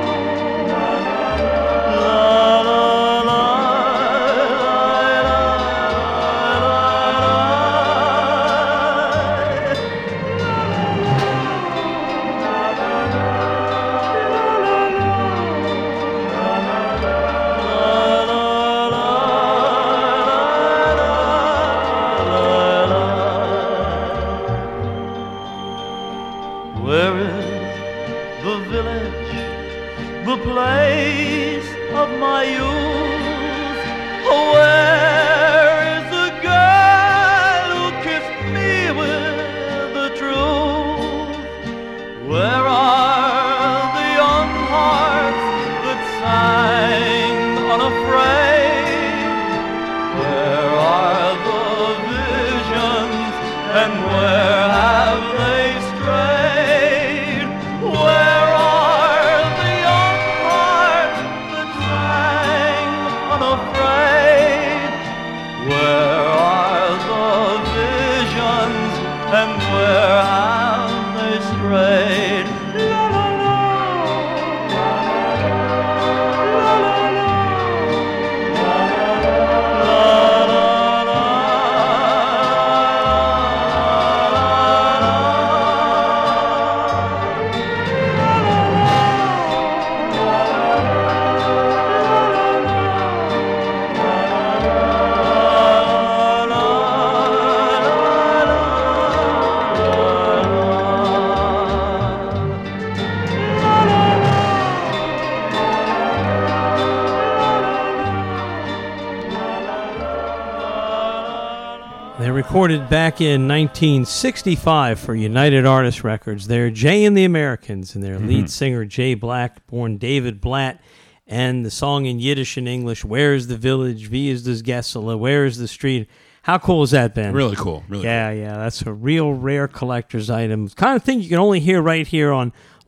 la la la, my youth. Where is the girl who kissed me with the truth? Where are the young hearts that sang unafraid? Where are the visions and where have they strayed? Where and where have they strayed? La la la, la la la, la la la, Recorded back in nineteen sixty-five for United Artists Records. They're Jay and the Americans, and their mm-hmm. lead singer, Jay Black, born David Blatt, and the song in Yiddish and English, Where's the Village, Wie ist das Gessele, Where is the Street. How cool is that, Ben? Really cool. Really yeah, cool. yeah, that's a real rare collector's item. Kind of thing you can only hear right here on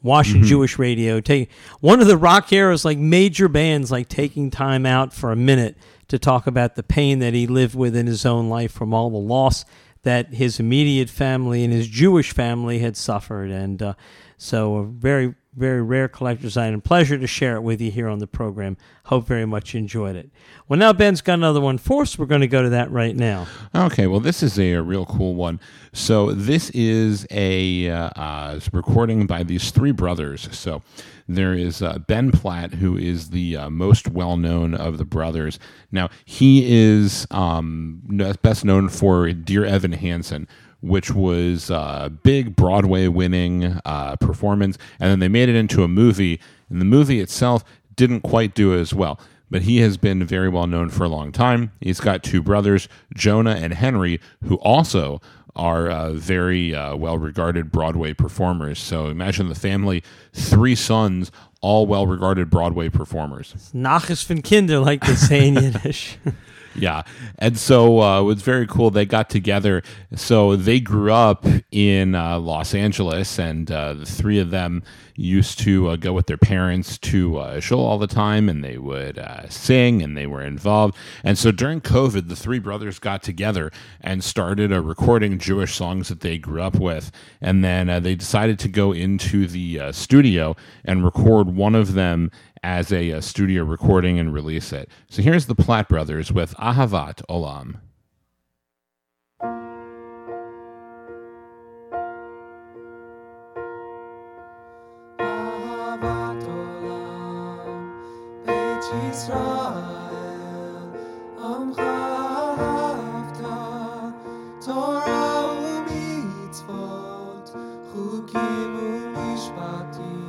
Washington Mhm. Jewish Radio. Take one of the rock eras, like major bands, like taking time out for a minute to talk about the pain that he lived with in his own life from all the loss that his immediate family and his Jewish family had suffered. And uh, so a very, very rare collector's item. Pleasure to share it with you here on the program. Hope very much you enjoyed it. Well, now Ben's got another one for us. We're going to go to that right now. Okay, well, this is a, a real cool one. So this is a uh, uh, recording by these three brothers. So there is uh, Ben Platt, who is the uh, most well-known of the brothers. Now, he is um, best known for Dear Evan Hansen, which was a big Broadway-winning uh, performance, and then they made it into a movie, and the movie itself didn't quite do as well. But he has been very well known for a long time. He's got two brothers, Jonah and Henry, who also are uh, very uh, well-regarded Broadway performers. So imagine the family, three sons, all well-regarded Broadway performers. Nachas von Kinder, like they say in Yiddish. Yeah. And so uh, it was very cool. They got together. So they grew up in uh, Los Angeles, and uh, the three of them used to uh, go with their parents to uh, shul all the time, and they would uh, sing, and they were involved. And so during COVID, the three brothers got together and started uh, recording Jewish songs that they grew up with. And then uh, they decided to go into the uh, studio and record one of them as a, a studio recording and release it. So here's the Platt Brothers with Ahavat Olam. Ahavat Olam, Beit Yisrael, Amcha Ahavta, Torah u'mitzvot, Chukim u'mishpatim,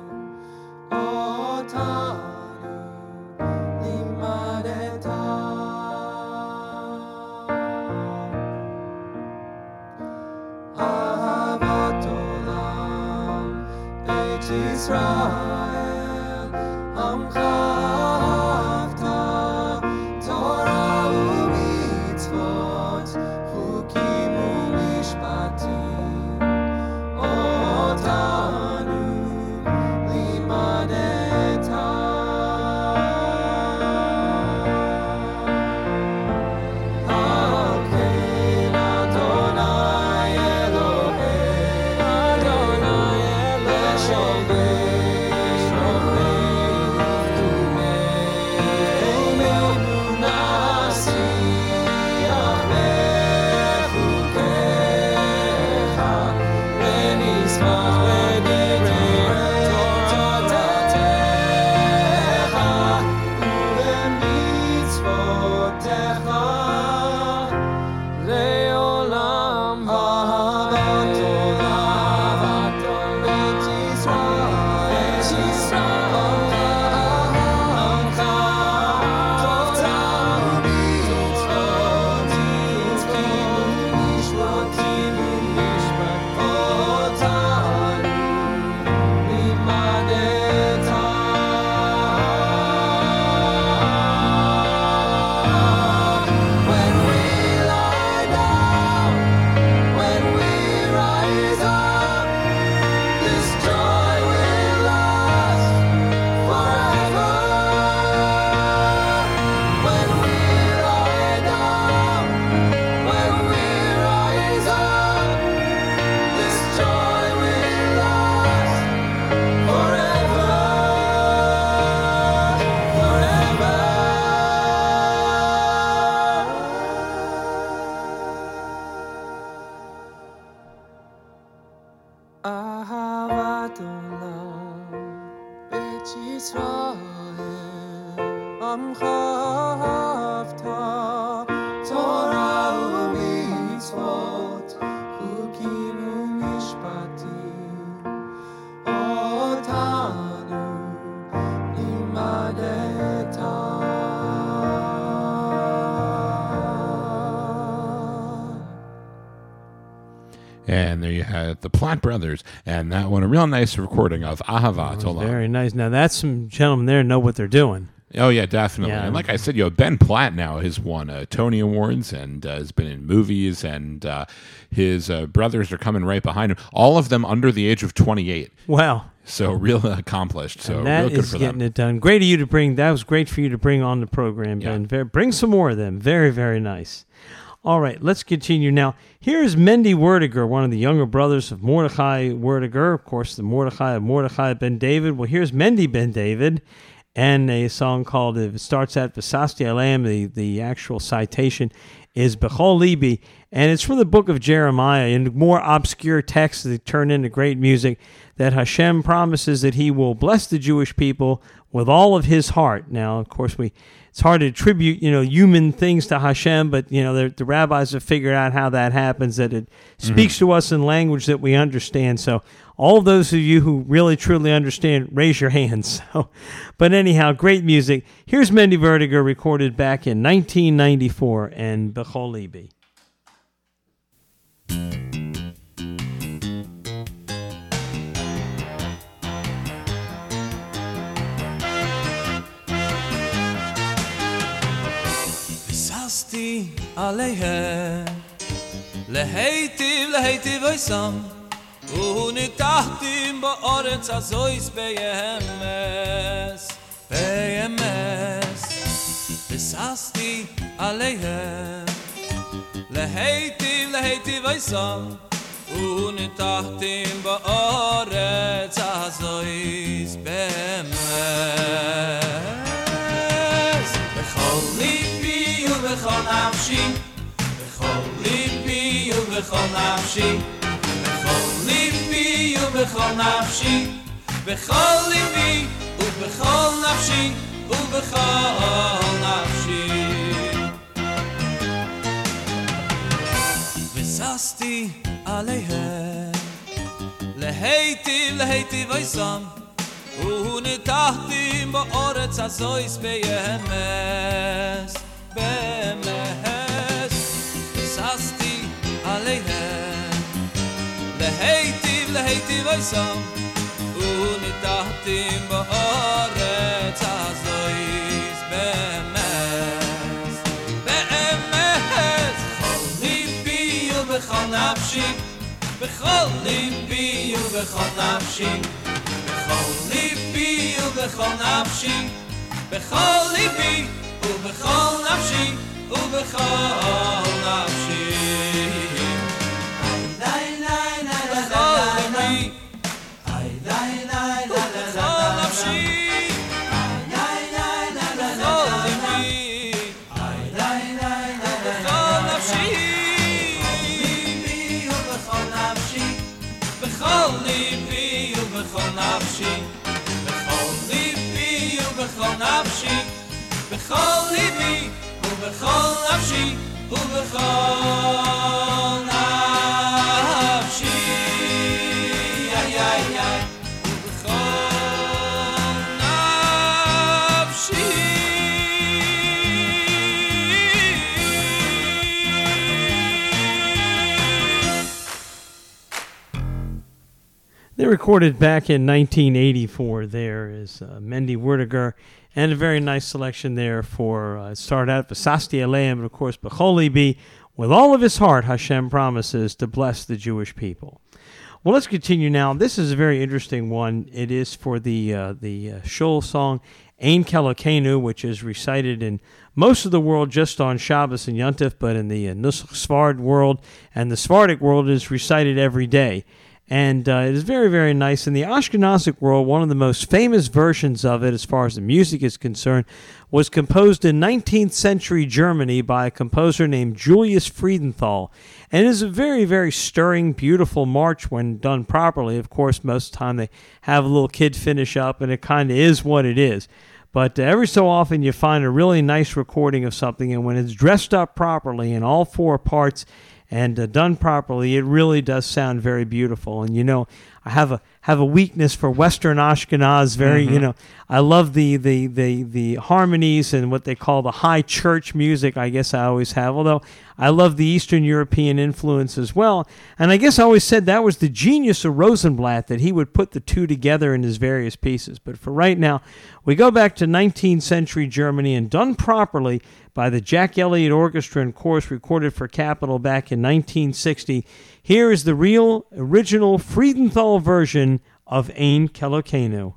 Otanu limadeta. Ahavat Olam, Beit Yisrael, Amcha Ahavta, Torah u'mitzvot, Chukim u'mishpatim, Otanu limadeta. Al Ken Adonai Eloheinu, Adonai Eloheinu, Tumeinu nasiach bechukecha, v'nismach b'divrei Toratecha, u'b'mitzvotecha, le'olam. Ahavat Olam, Beit Yisrael, Amcha Ahavta, u'mitzvot, Chukim u'mishpatim, Otanu limadeta. When we lie down, when we rise up, this joy will last forever. When we lie down, when we rise up, this joy will last forever, forever. Ahavat Olam, Beit Yisrael, Amcha Ahavta, Torah u'mitzvot, Chukim u'mishpatim, Otanu limadeta. And there you had the Platt Brothers, and that one, a real nice recording of Ahavat That was Olam. very nice. Now, that's some gentlemen there know what they're doing. Oh, yeah, definitely. Yeah. And like I said, you know, Ben Platt now has won uh, Tony Awards and uh, has been in movies, and uh, his uh, brothers are coming right behind him, all of them under the age of twenty-eight. Wow. So real accomplished. So and that real good is for getting them. it done. Great of you to bring. That was great for you to bring on the program, Ben. Yeah. Very, bring some more of them. Very, very nice. All right, let's continue now. Here is Mendy Werdiger, one of the younger brothers of Mordechai Werdiger. Of course, the Mordechai of Mordechai Ben David. Well, here's Mendy Ben David, and a song called, it starts at Vasasti Alam. The, the actual citation is Bechol Libi, and it's from the book of Jeremiah. In more obscure texts that turn into great music, that Hashem promises that he will bless the Jewish people with all of his heart. Now, of course, we it's hard to attribute, you know, human things to Hashem, but, you know, the, the rabbis have figured out how that happens, that it speaks mm-hmm. to us in language that we understand. So all of those of you who really, truly understand, raise your hands. So, but anyhow, great music. Here's Mendy Werdiger, recorded back in nineteen ninety-four, and Bechol Libi. עליהם להיטיב להיטיב אויסם וניתחתים באורץ הזויס בימס בימס וססתי עליהם להיטיב להיטיב אויסם וניתחתים באורץ הזויס בימס בכל ליבי ובכל נפשי בכל ליבי ובכל נפשי בכל ליבי ובכל נפשי בכל ליבי ובכל נפשי ובכל נפשי וססתי עליהם להיטיב להיטיב אויסם וניתחתים באורץ הזויס בימס במס ששתי עליהם להיטיב להיטיב אויסם וניתחתים באורץ הזויס במס במס בכל ליבי ובכל נפשי בכל ליבי ובכל נפשי בכל ליבי ובכל נפשי בכל ליבי ובכל נפשי ובכל נפשי איי ליי ליי בכל ליבי איי ליי ליי ובכל נפשי איי ליי ליי בכל ליבי איי ליי ליי ובכל נפשי ליבי ובכל נפשי בכל ליבי ובכל נפשי בכל ליבי ובכל נפשי בכל ליבי ובכל נפשי ובכל נפשי איי איי איי ובכל נפשי They recorded back in nineteen eighty-four. There is uh, Mendy Werdiger, and a very nice selection there for uh, start out Vasasti Aleim, and of course Bechol Libi, with all of his heart. Hashem promises to bless the Jewish people. Well, let's continue now. This is a very interesting one. It is for the uh, the uh, Shul song Ein Kelokenu, which is recited in most of the world just on Shabbos and Yontif, but in the uh, Nusach Sfard world and the Sephardic world it is recited every day. And uh, it is very, very nice. In the Ashkenazic world, one of the most famous versions of it, as far as the music is concerned, was composed in nineteenth century Germany by a composer named Julius Friedenthal. And it is a very, very stirring, beautiful march when done properly. Of course, most of the time they have a little kid finish up, and it kind of is what it is. But uh, every so often you find a really nice recording of something, and when it's dressed up properly in all four parts, and uh, done properly, it really does sound very beautiful. And you know, I have a have a weakness for Western Ashkenaz. Very, mm-hmm. you know, I love the, the the the harmonies and what they call the high church music. I guess I always have. Although I love the Eastern European influence as well. And I guess I always said that was the genius of Rosenblatt, that he would put the two together in his various pieces. But for right now, we go back to nineteenth century Germany, and done properly by the Jack Elliott Orchestra and Chorus, recorded for Capitol back in nineteen sixty. Here is the real, original Friedenthal version of Ein Kelokeinu.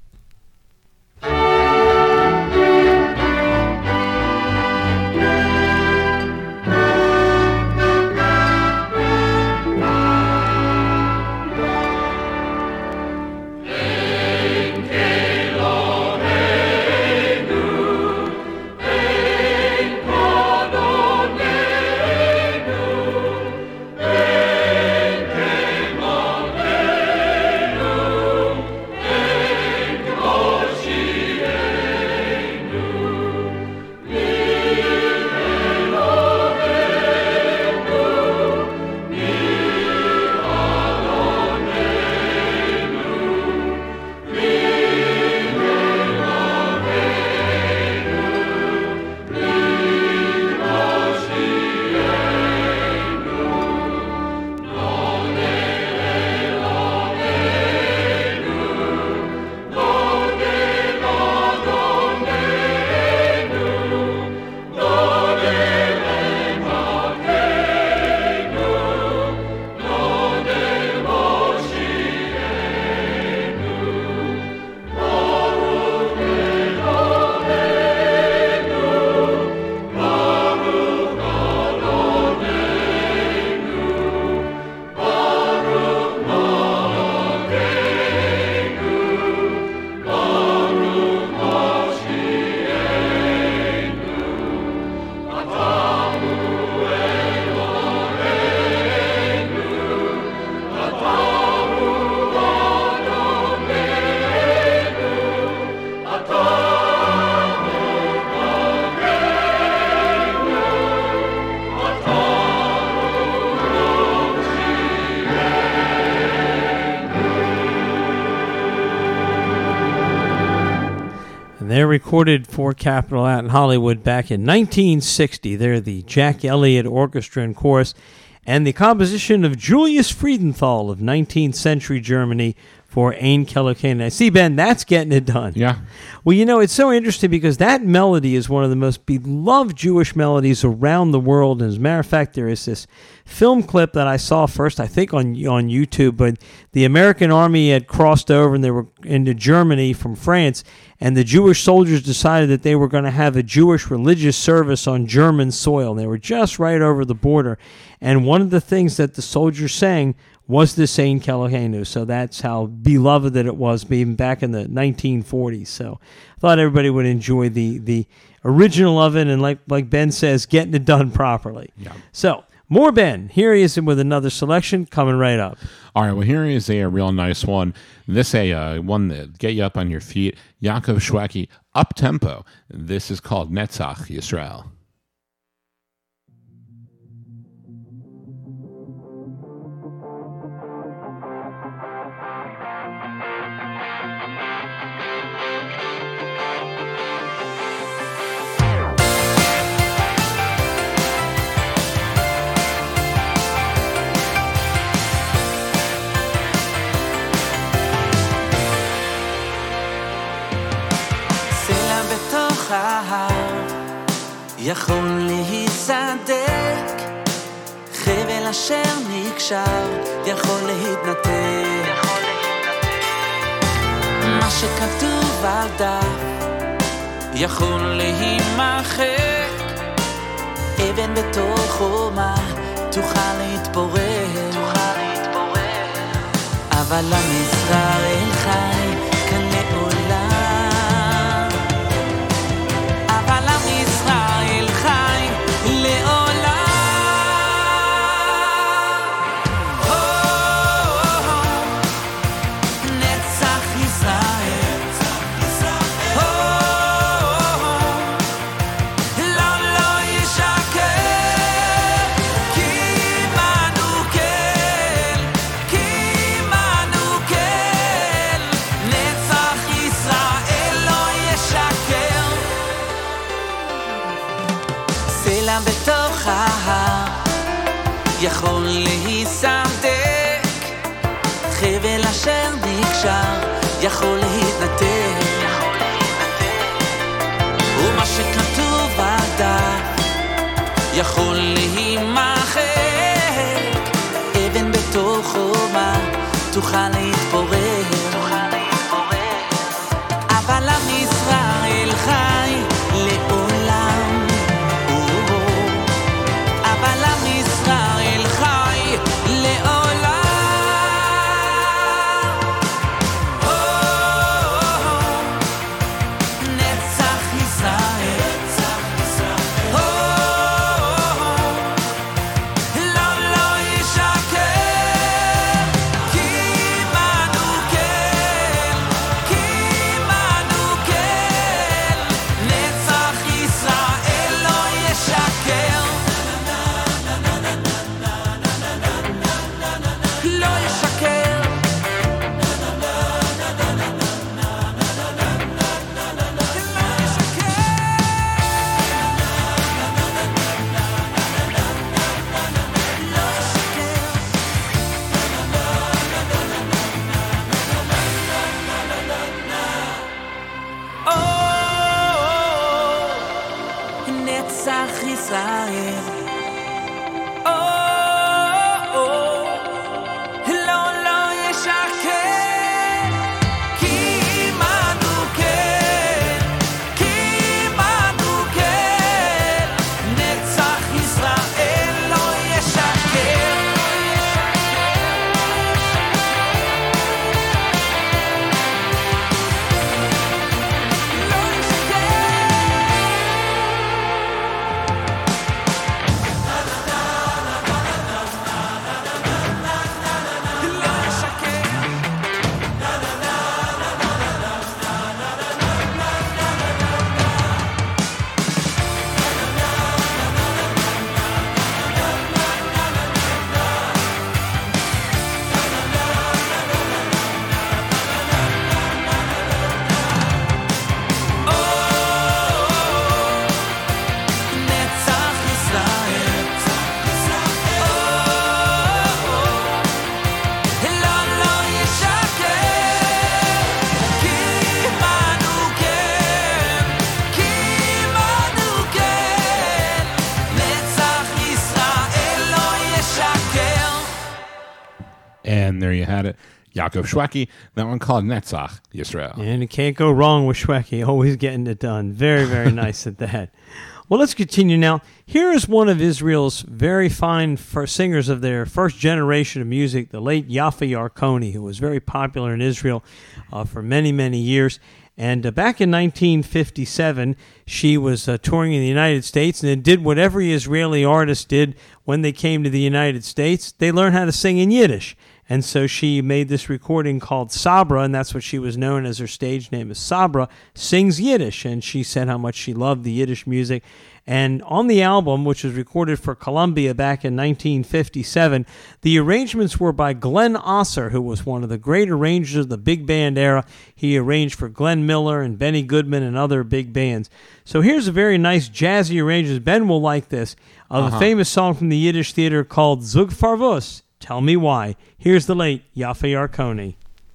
They're recorded for Capitol out in Hollywood back in nineteen sixty. They're the Jack Elliott Orchestra and Chorus, and the composition of Julius Friedenthal of nineteenth century Germany for Ein Kelokeinu. I see, Ben, that's getting it done. Yeah. Well, you know, it's so interesting because that melody is one of the most beloved Jewish melodies around the world. And as a matter of fact, there is this film clip that I saw first, I think, on on YouTube, but the American army had crossed over and they were into Germany from France, and the Jewish soldiers decided that they were going to have a Jewish religious service on German soil. They were just right over the border. And one of the things that the soldiers sang was this Ein Kelokeinu. So that's how beloved that it was, even back in the nineteen forties. So I thought everybody would enjoy the the original of it, and like like Ben says, getting it done properly. Yeah. So more Ben. Here he is with another selection coming right up. All right, well, here is a, a real nice one. This a uh, one that get you up on your feet. Yaakov Shweki, Up Tempo. This is called Netzach Yisrael. יכול להיסדק, חבל אשר נקשר יכול להתנתק. מה שכתוב על דף יכול להימחק, אבן בתוך חומה תוכל להתפורר, אבל עם ישראל חי כאן לעולם, אבל עם ישראל חי לעולם. נצח ישראל, לא לא ישקר, כי עמנו כן, כי עמנו כן. נצח ישראל לא ישקר. סלע בתוך ההר יכול להיסדק, חבל אשר נקשר יכול להתנתק, ומה שכתוב על דף יכול להימחק, אבן בתוך חומה תוכל להתפורר, נצח ישראל. או, או, לא, לא ישקר, כי עמנו כן, כי עמנו כן, נצח ישראל לא ישקר. And there you had it. Yaakov Shweki, that one called Netzach Yisrael. And it can't go wrong with Shweki, always getting it done. Very, very nice at that. Well, let's continue now. Here is one of Israel's very fine first singers of their first generation of music, the late Yafa Yarkoni, who was very popular in Israel uh, for many, many years. And uh, back in nineteen fifty-seven, she was uh, touring in the United States and did what every Israeli artist did when they came to the United States. They learned how to sing in Yiddish. And so she made this recording called Sabra, and that's what she was known as. Her stage name is Sabra, sings Yiddish. And she said how much she loved the Yiddish music. And on the album, which was recorded for Columbia back in nineteen fifty-seven, the arrangements were by Glenn Osser, who was one of the great arrangers of the big band era. He arranged for Glenn Miller and Benny Goodman and other big bands. So here's a very nice jazzy arrangement. Ben will like this, of uh-huh. a famous song from the Yiddish theater called Zug Farvus, Tell Me Why. Here's the late Yafa Yarkoni.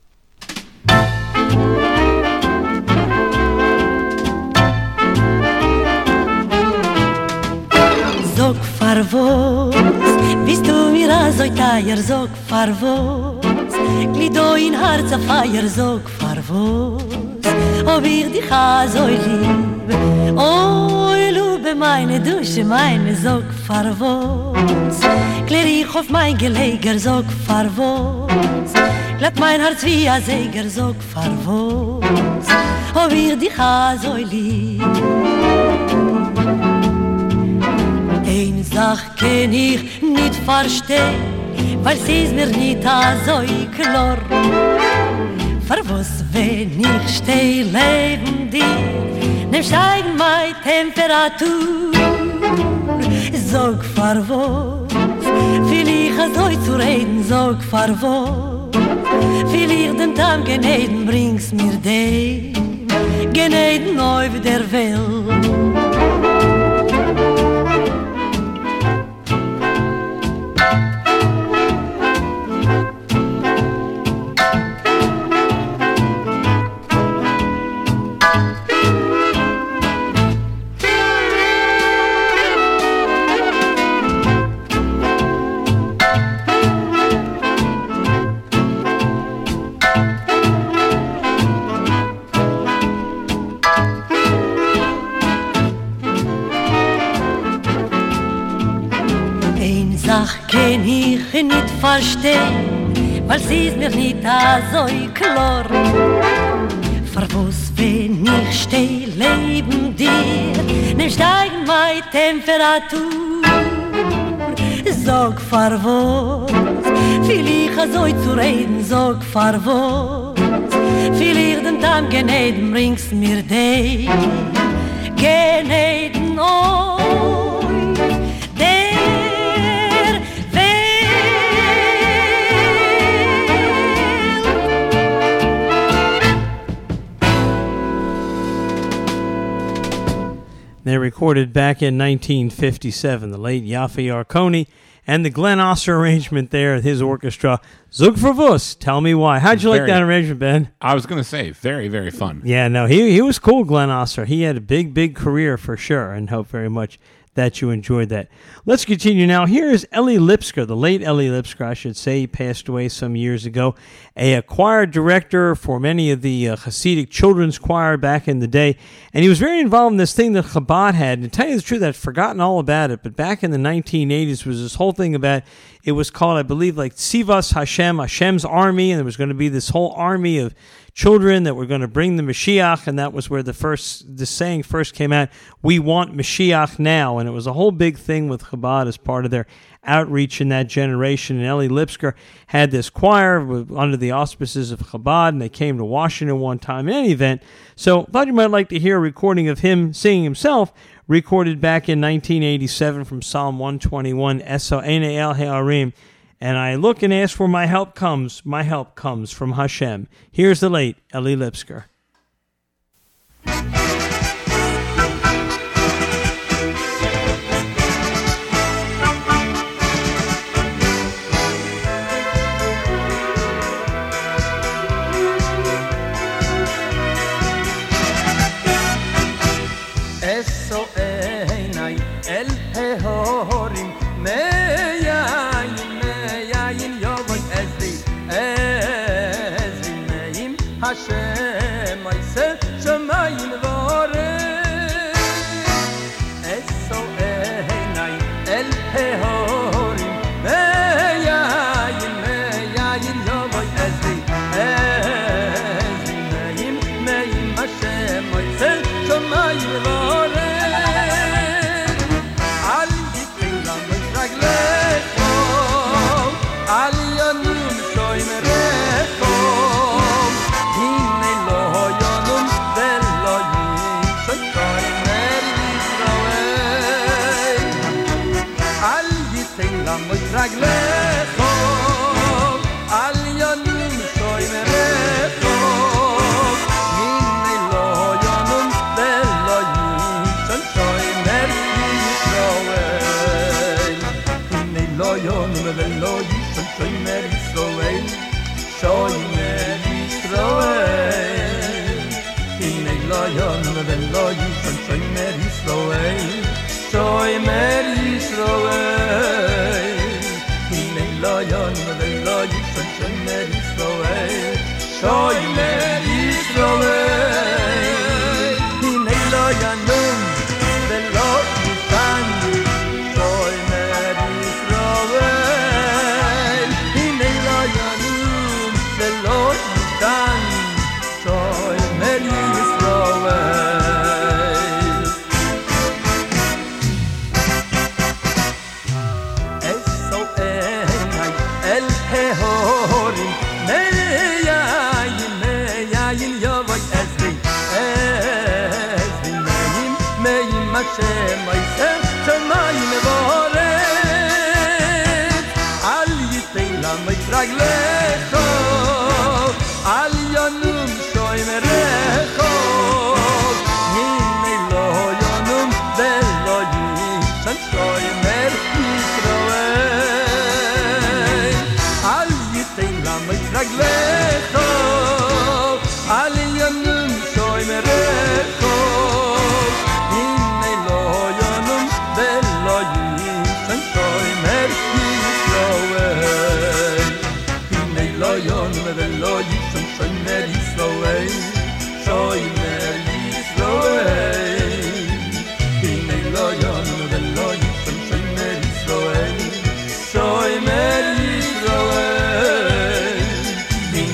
Sog farvos, bist du mir so teuer, sog farvos, glido in Herz a feier, sog farvos, ob ich dich so lieb, oh, liebe meine Dusche, meine sog farvos, klär ich auf mein Geleger, sog farvos, glatt mein Herz wie a Seger, sog farvos, ob ich dich so lieb. Ein Sach kenn ich nicht versteh, weil sie ist mir nicht so klar. Verwus, wenn ich steh leben dir, nimm steigen meine Temperatur. Sog verwus, will ich so zu reden, sog verwus, will ich den Tag geneden, bring's mir den, geneden auf der Welt. Kenn ich nicht verstehen, weil sie ist mir nicht so klar. Verwus, wenn ich steh leben dir, nimm steigen meine Temperatur. Sog verwus, will ich so zu reden, sog verwus, will ich den Tag geneden, bring's mir den, geneden euch. They recorded back in nineteen fifty-seven, the late Yafa Yarkoni, and the Glenn Osser arrangement there, his orchestra, Zug Verwus, Tell Me Why. How'd you very, like that arrangement, Ben? I was going to say, very, very fun. Yeah, no, he he was cool, Glenn Osser. He had a big, big career for sure, and hope very much that you enjoyed that. Let's continue now. Here is Eli Lipsker, the late Eli Lipsker, I should say. He passed away some years ago. A, a choir director for many of the uh, Hasidic children's choir back in the day. And he was very involved in this thing that Chabad had. And to tell you the truth, I'd forgotten all about it. But back in the nineteen eighties was this whole thing about, it was called, I believe, like Tzivas Hashem, Hashem's army. And there was going to be this whole army of children that were going to bring the Mashiach, and that was where the first the saying first came out, we want Mashiach now. And it was a whole big thing with Chabad as part of their outreach in that generation. And Eli Lipsker had this choir under the auspices of Chabad, and they came to Washington one time in any event. So I thought you might like to hear a recording of him singing himself, recorded back in nineteen eighty-seven from Psalm one twenty-one, Eso Ene El Ha'arim. And I look and ask for my help comes, my help comes from Hashem. Here's the late Eli Lipsker. Eso einai el hehorim meyayin meyayin yovoy ezri ezri meim Hashem oiseh shamayim voreh Eso einai el hehorim meyayin meyayin yovoy ezri ezri meim meim Hashem oiseh shamayim voreh Raglecho al yonum shoy merecho Hinei lo yonum velo yishon shoy mer Yisroel Hinei lo yonum velo yishon shoy mer Yisroel Shoy mer Yisroel Hinei lo yonum velo yishon shoy mer Yisroel Shoy mer Yisroel lo yon ve lo yishon shoy mer Yisroel shoy mer Yisroel hinei lo yanum ve lo yishan shoy mer Yisroel hinei lo yanum ve lo yishan shoy mer Yisroel Hehorim meyayin meyayin yovoy ezri ezri meim meim Hashem oiseh shamayim voreh al yitei lamoit raglecho al yonum shoy merecho hinei lo yonum velo yishan shoy mer Yisroel Raglecho al yonum shoy merecho hinei lo yonum velo yishan shoy mer Yisroel hinei lo yonum velo yishan shoy mer Yisroel shoy mer Yisroel hinei lo yonum velo yishan shoy mer Yisroel shoy mer Yisroel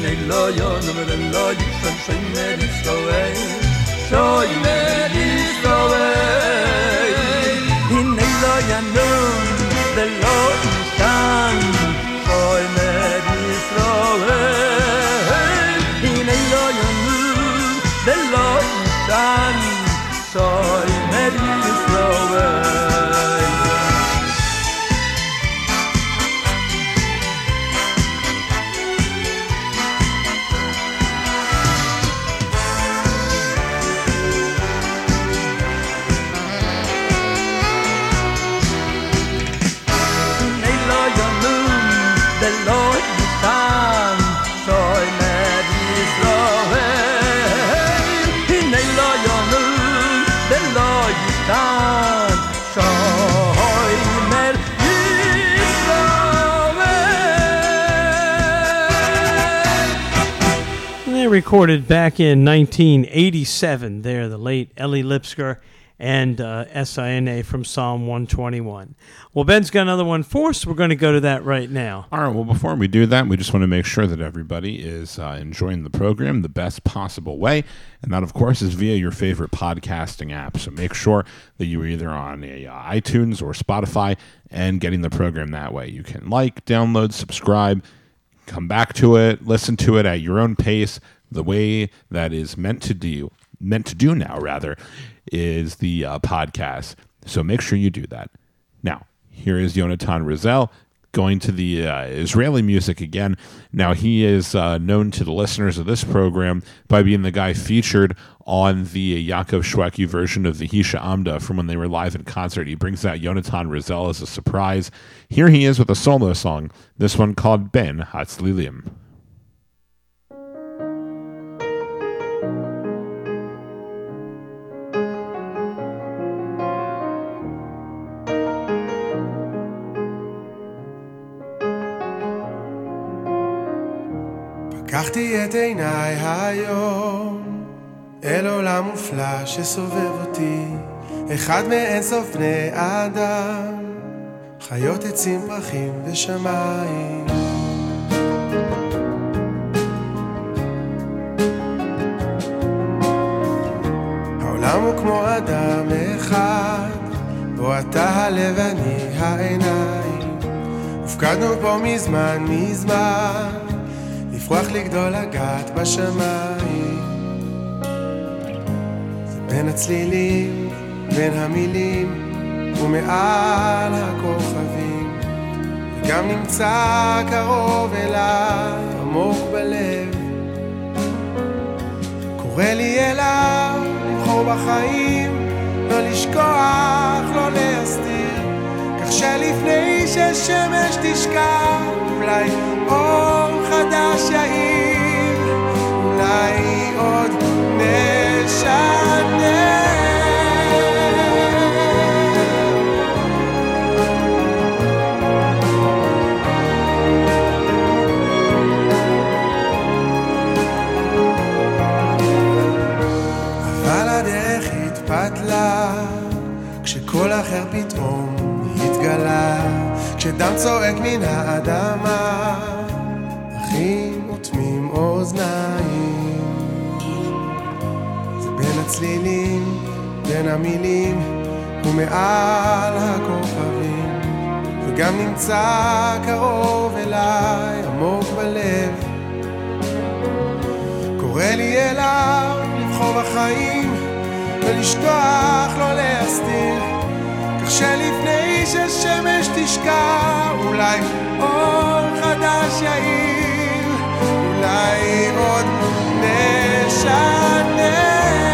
recorded back in nineteen eighty-seven. There, the late Ellie Lipsker and uh, S I N A from Psalm one twenty-one. Well, Ben's got another one for us. We're going to go to that right now. All right. Well, before we do that, we just want to make sure that everybody is uh, enjoying the program the best possible way. And that, of course, is via your favorite podcasting app. So make sure that you are either on a, uh, iTunes or Spotify and getting the program that way. You can like, download, subscribe, come back to it, listen to it at your own pace. The way that is meant to do, meant to do now, rather, is the uh, podcast. So make sure you do that. Now, here is Yonatan Razel going to the uh, Israeli music again. Now, he is uh, known to the listeners of this program by being the guy featured on the Yaakov Shweki version of the Hisha Amda from when they were live in concert. He brings out Yonatan Razel as a surprise. Here he is with a solo song, this one called Ben Hatzlilim. פקחתי את עיניי היום אל עולם מופלא שסובב אותי, אחד מאין סוף בני אדם, חיות, עצים, פרחים ושמיים. העולם הוא כמו אדם אחד, בו אתה הלב ואני העיניים, הופקדנו פה מזמן מזמן, לפרוח לגדול לגעת בשמיים. זה בין הצלילים, בין המילים ומעל הכוכבים, וגם נמצא קרוב אליי עמוק בלב. קורא לי אליו לבחור בחיים, לא לשכוח, לא להסתיר, כך שלפני ששמש תשקע אולי אור חדש יאיר, אולי עוד נשנה. אבל הדרך התפתלה כשכל אחר פתאום התגלה, כשדם צועק מן האדמה, אחים אוטמים אוזניים. זה בין הצלילים, בין המילים ומעל הכוכבים, וגם נמצא קרוב אליי עמוק בלב. קורא לי אליו לבחור בחיים, ולשכוח, לא להסתיר, כך שלפני ששמש תשקע אולי אור חדש יאיר, אולי עוד נשנה.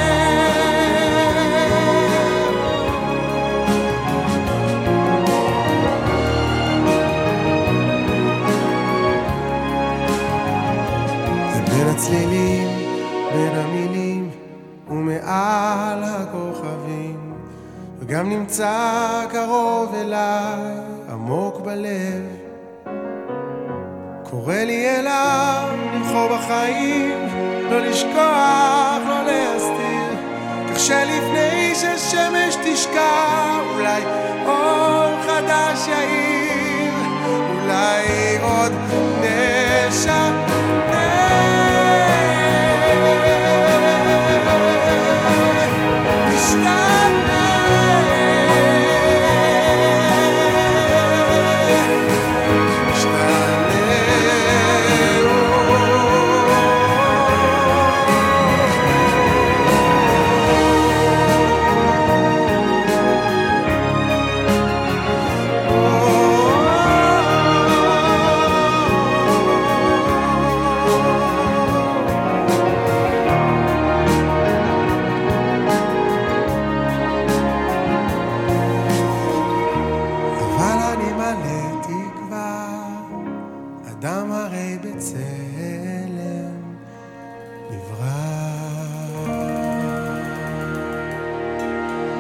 זה בין הצלילים, בין המילים ומעל הכוכבים, וגם נמצא קרוב אליי עמוק בלב. קורא לי אליו לבחור בחיים, לא לשכוח, לא להסתיר, כך שלפני ששמש תשקע אולי אור חדש יאיר, אולי עוד נשנה.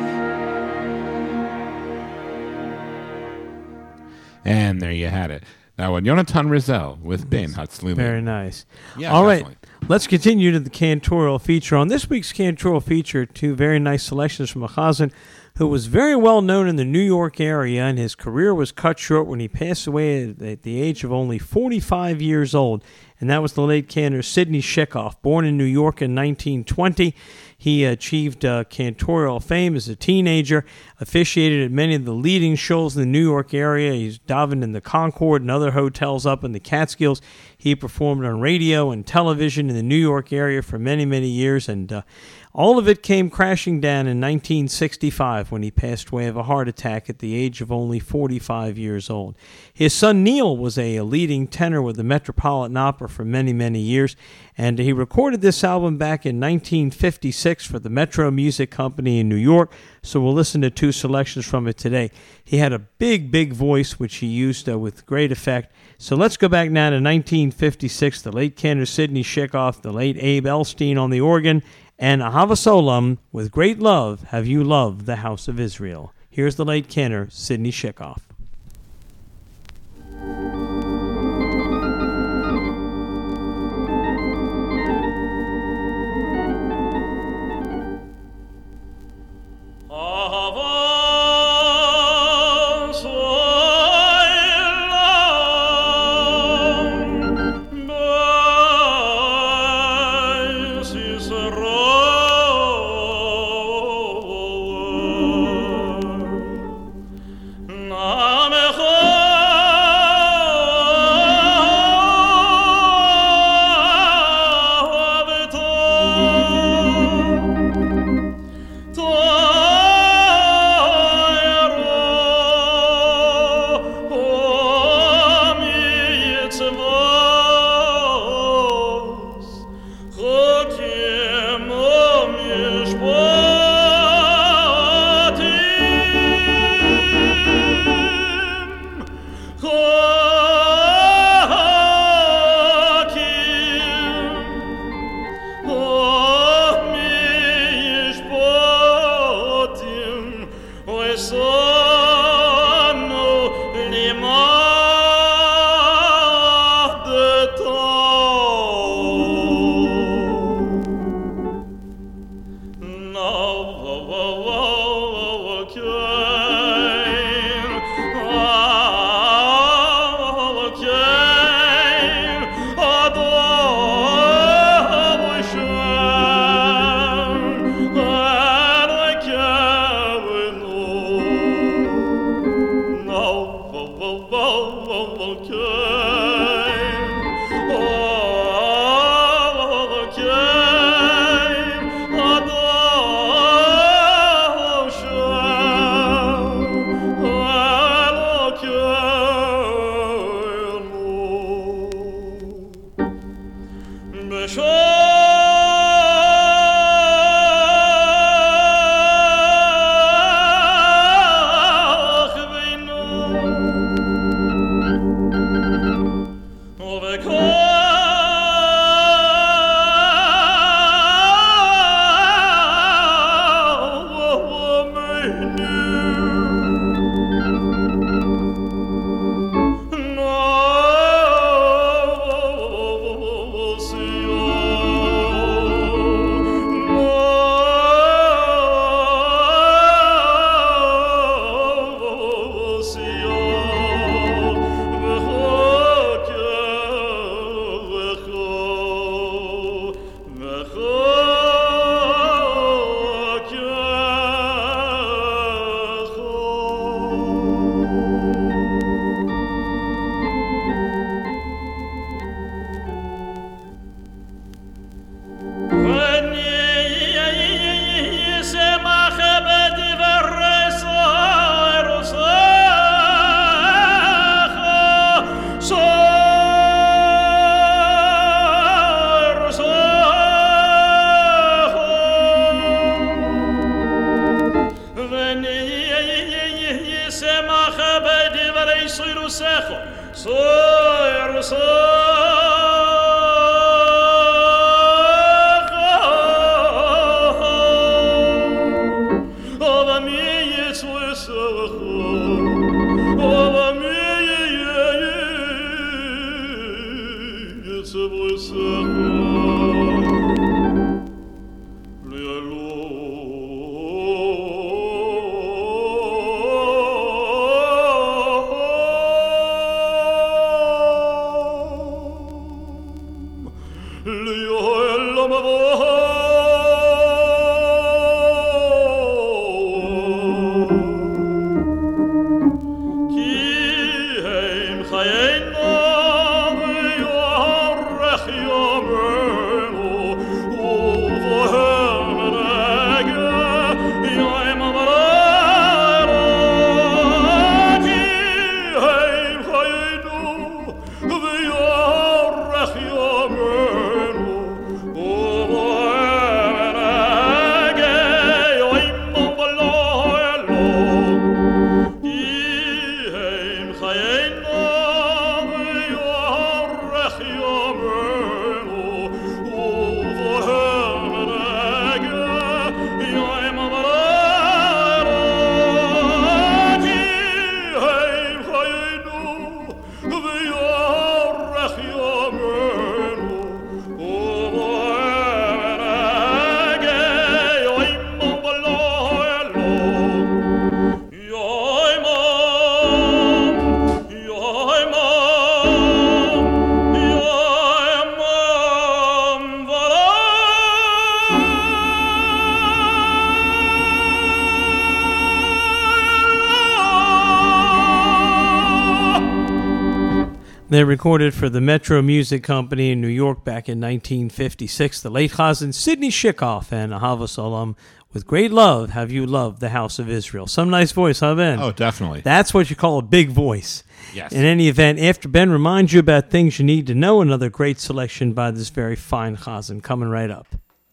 And there you had it. That one, Yonatan Rizal with Ben Hatzlili. Very nice. Yeah, All right, definitely. let's continue to the cantorial feature. On this week's cantorial feature, two very nice selections from a chazan who was very well known in the New York area, and his career was cut short when he passed away at, at the age of only forty-five years old. And that was the late cantor Sidney Shekoff. Born in New York in nineteen twenty, he achieved uh, cantorial fame as a teenager, officiated at many of the leading shows in the New York area. He's davened in the Concord and other hotels up in the Catskills. He performed on radio and television in the New York area for many, many years, and uh, all of it came crashing down in nineteen sixty-five when he passed away of a heart attack at the age of only forty-five years old. His son Neil was a, a leading tenor with the Metropolitan Opera for many, many years, and he recorded this album back in nineteen fifty-six for the Metro Music Company in New York, so we'll listen to two selections from it today. He had a big, big voice, which he used uh, with great effect. So let's go back now to nineteen fifty-six, the late cantor Sidney Shekoff, the late Abe Elstein on the organ, and Ahavas Olam, with great love have you loved the house of Israel. Here's the late cantor Sidney Shekoff. Oh, They recorded for the Metro Music Company in New York back in nineteen fifty-six. The late Chazan Sidney Shikoff and Ahavas Olam. With great love, have you loved the House of Israel? Some nice voice, huh, Ben? Oh, definitely. That's what you call a big voice. Yes. In any event, after Ben reminds you about things you need to know, another great selection by this very fine Chazan coming right up.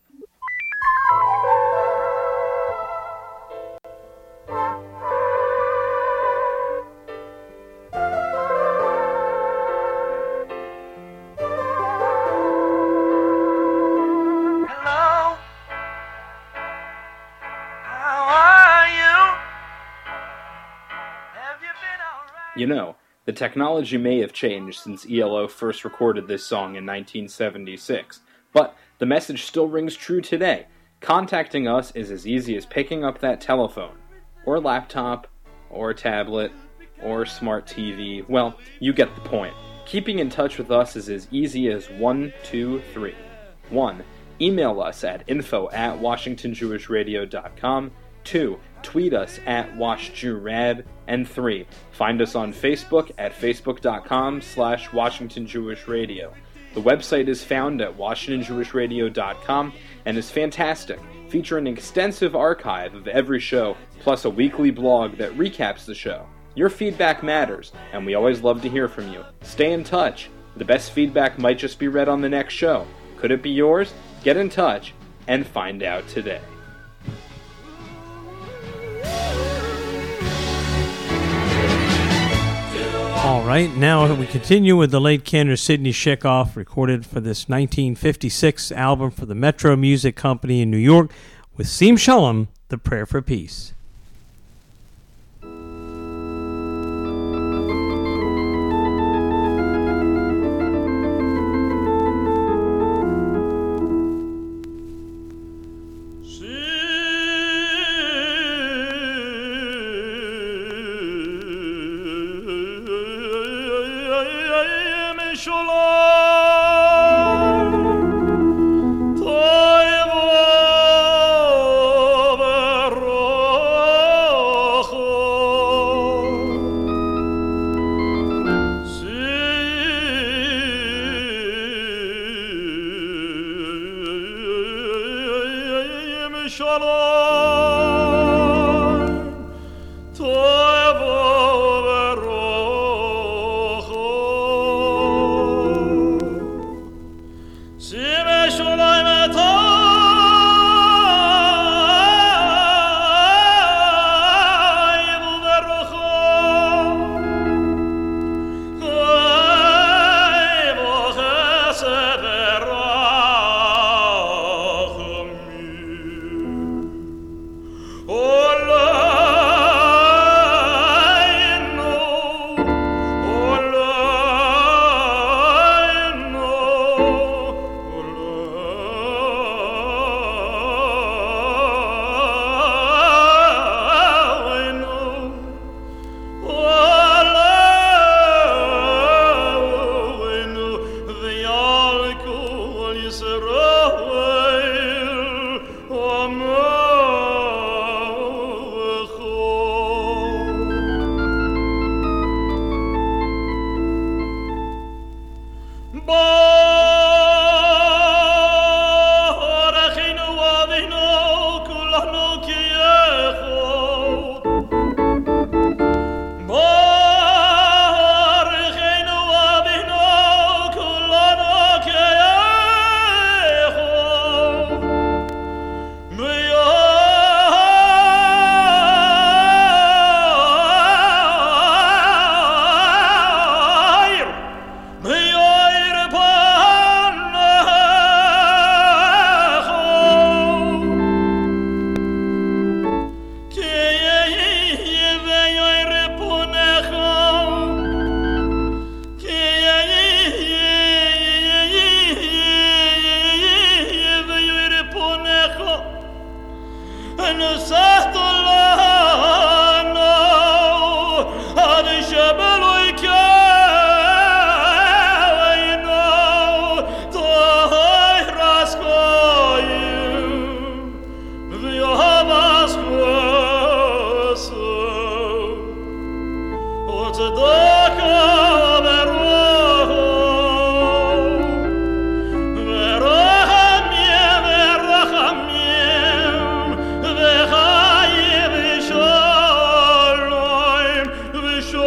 You know, the technology may have changed since E L O first recorded this song in nineteen seventy-six, but the message still rings true today. Contacting us is as easy as picking up that telephone, or laptop, or tablet, or smart T V. Well, you get the point. Keeping in touch with us is as easy as one, two, three. one. Email us at info at washington jewish radio dot com. two. Tweet us at WashJewRad. And three. Find us on Facebook at facebook.com slash Washington Jewish Radio. The website is found at washington jewish radio dot com and is fantastic, featuring an extensive archive of every show, plus a weekly blog that recaps the show. Your feedback matters, and we always love to hear from you. Stay in touch. The best feedback might just be read on the next show. Could it be yours? Get in touch and find out today. All right, now we continue with the late Cantor Sidney Shikoff, recorded for this nineteen fifty-six album for the Metro Music Company in New York, with Sim Shalom, The Prayer for Peace. וצדקה ברוח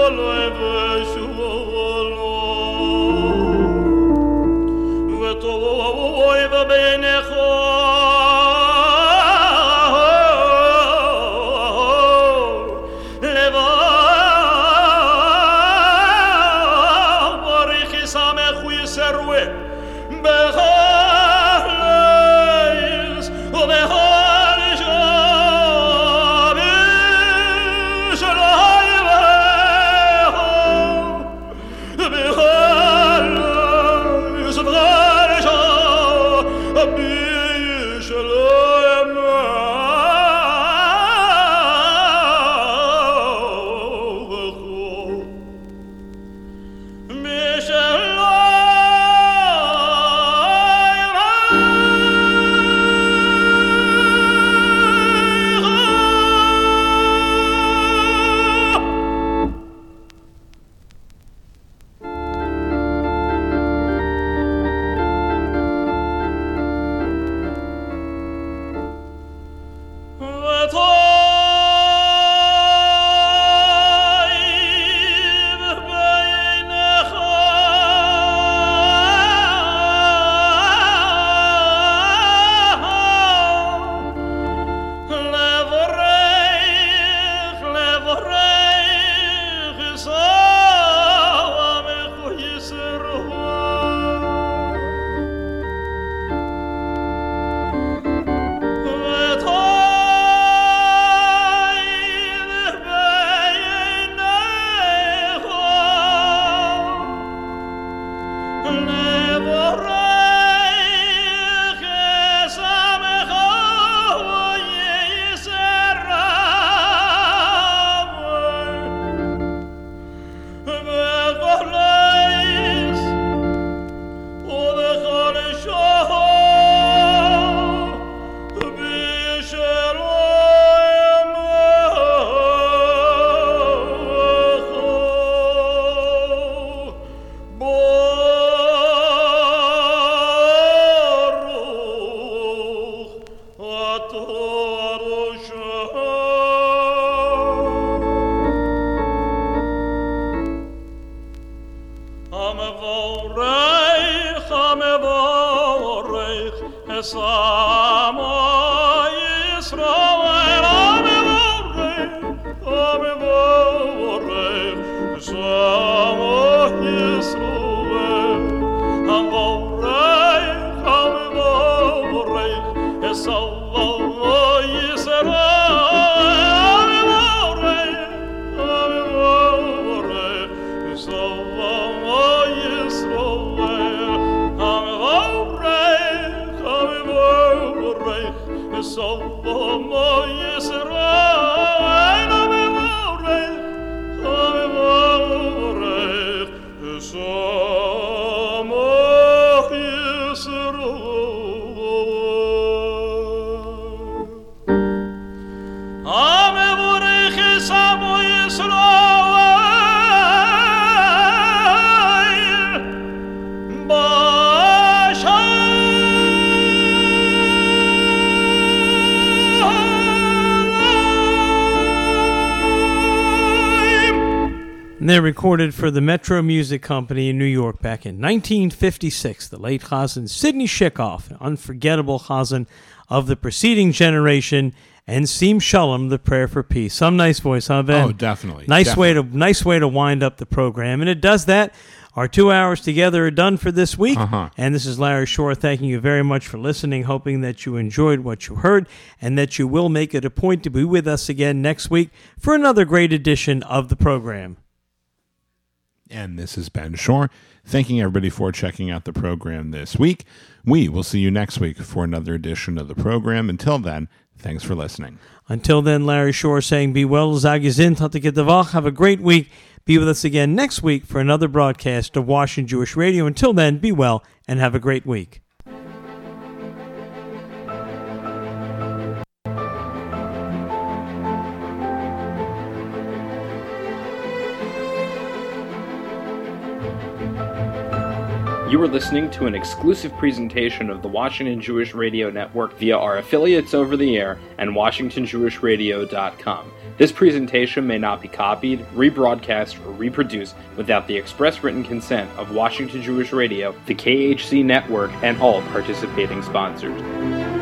They're recorded for the Metro Music Company in New York back in nineteen fifty-six. The late Chazan Sidney Shikoff, an unforgettable Chazan of the preceding generation, and Sim Shalom, the Prayer for Peace. Some nice voice, huh, Ben? Oh, definitely. Nice definitely. way to nice way to wind up the program, and it does that. Our two hours together are done for this week, uh-huh. and this is Larry Shore thanking you very much for listening, hoping that you enjoyed what you heard, and that you will make it a point to be with us again next week for another great edition of the program. And this is Ben Shore, thanking everybody for checking out the program this week. We will see you next week for another edition of the program. Until then, thanks for listening. Until then, Larry Shore saying, be well, Zagizin, Tatikidavach, have a great week. Be with us again next week for another broadcast of Washington Jewish Radio. Until then, be well and have a great week. You are listening to an exclusive presentation of the Washington Jewish Radio Network via our affiliates over the air and Washington Jewish Radio dot com. This presentation may not be copied, rebroadcast, or reproduced without the express written consent of Washington Jewish Radio, the K H C Network, and all participating sponsors.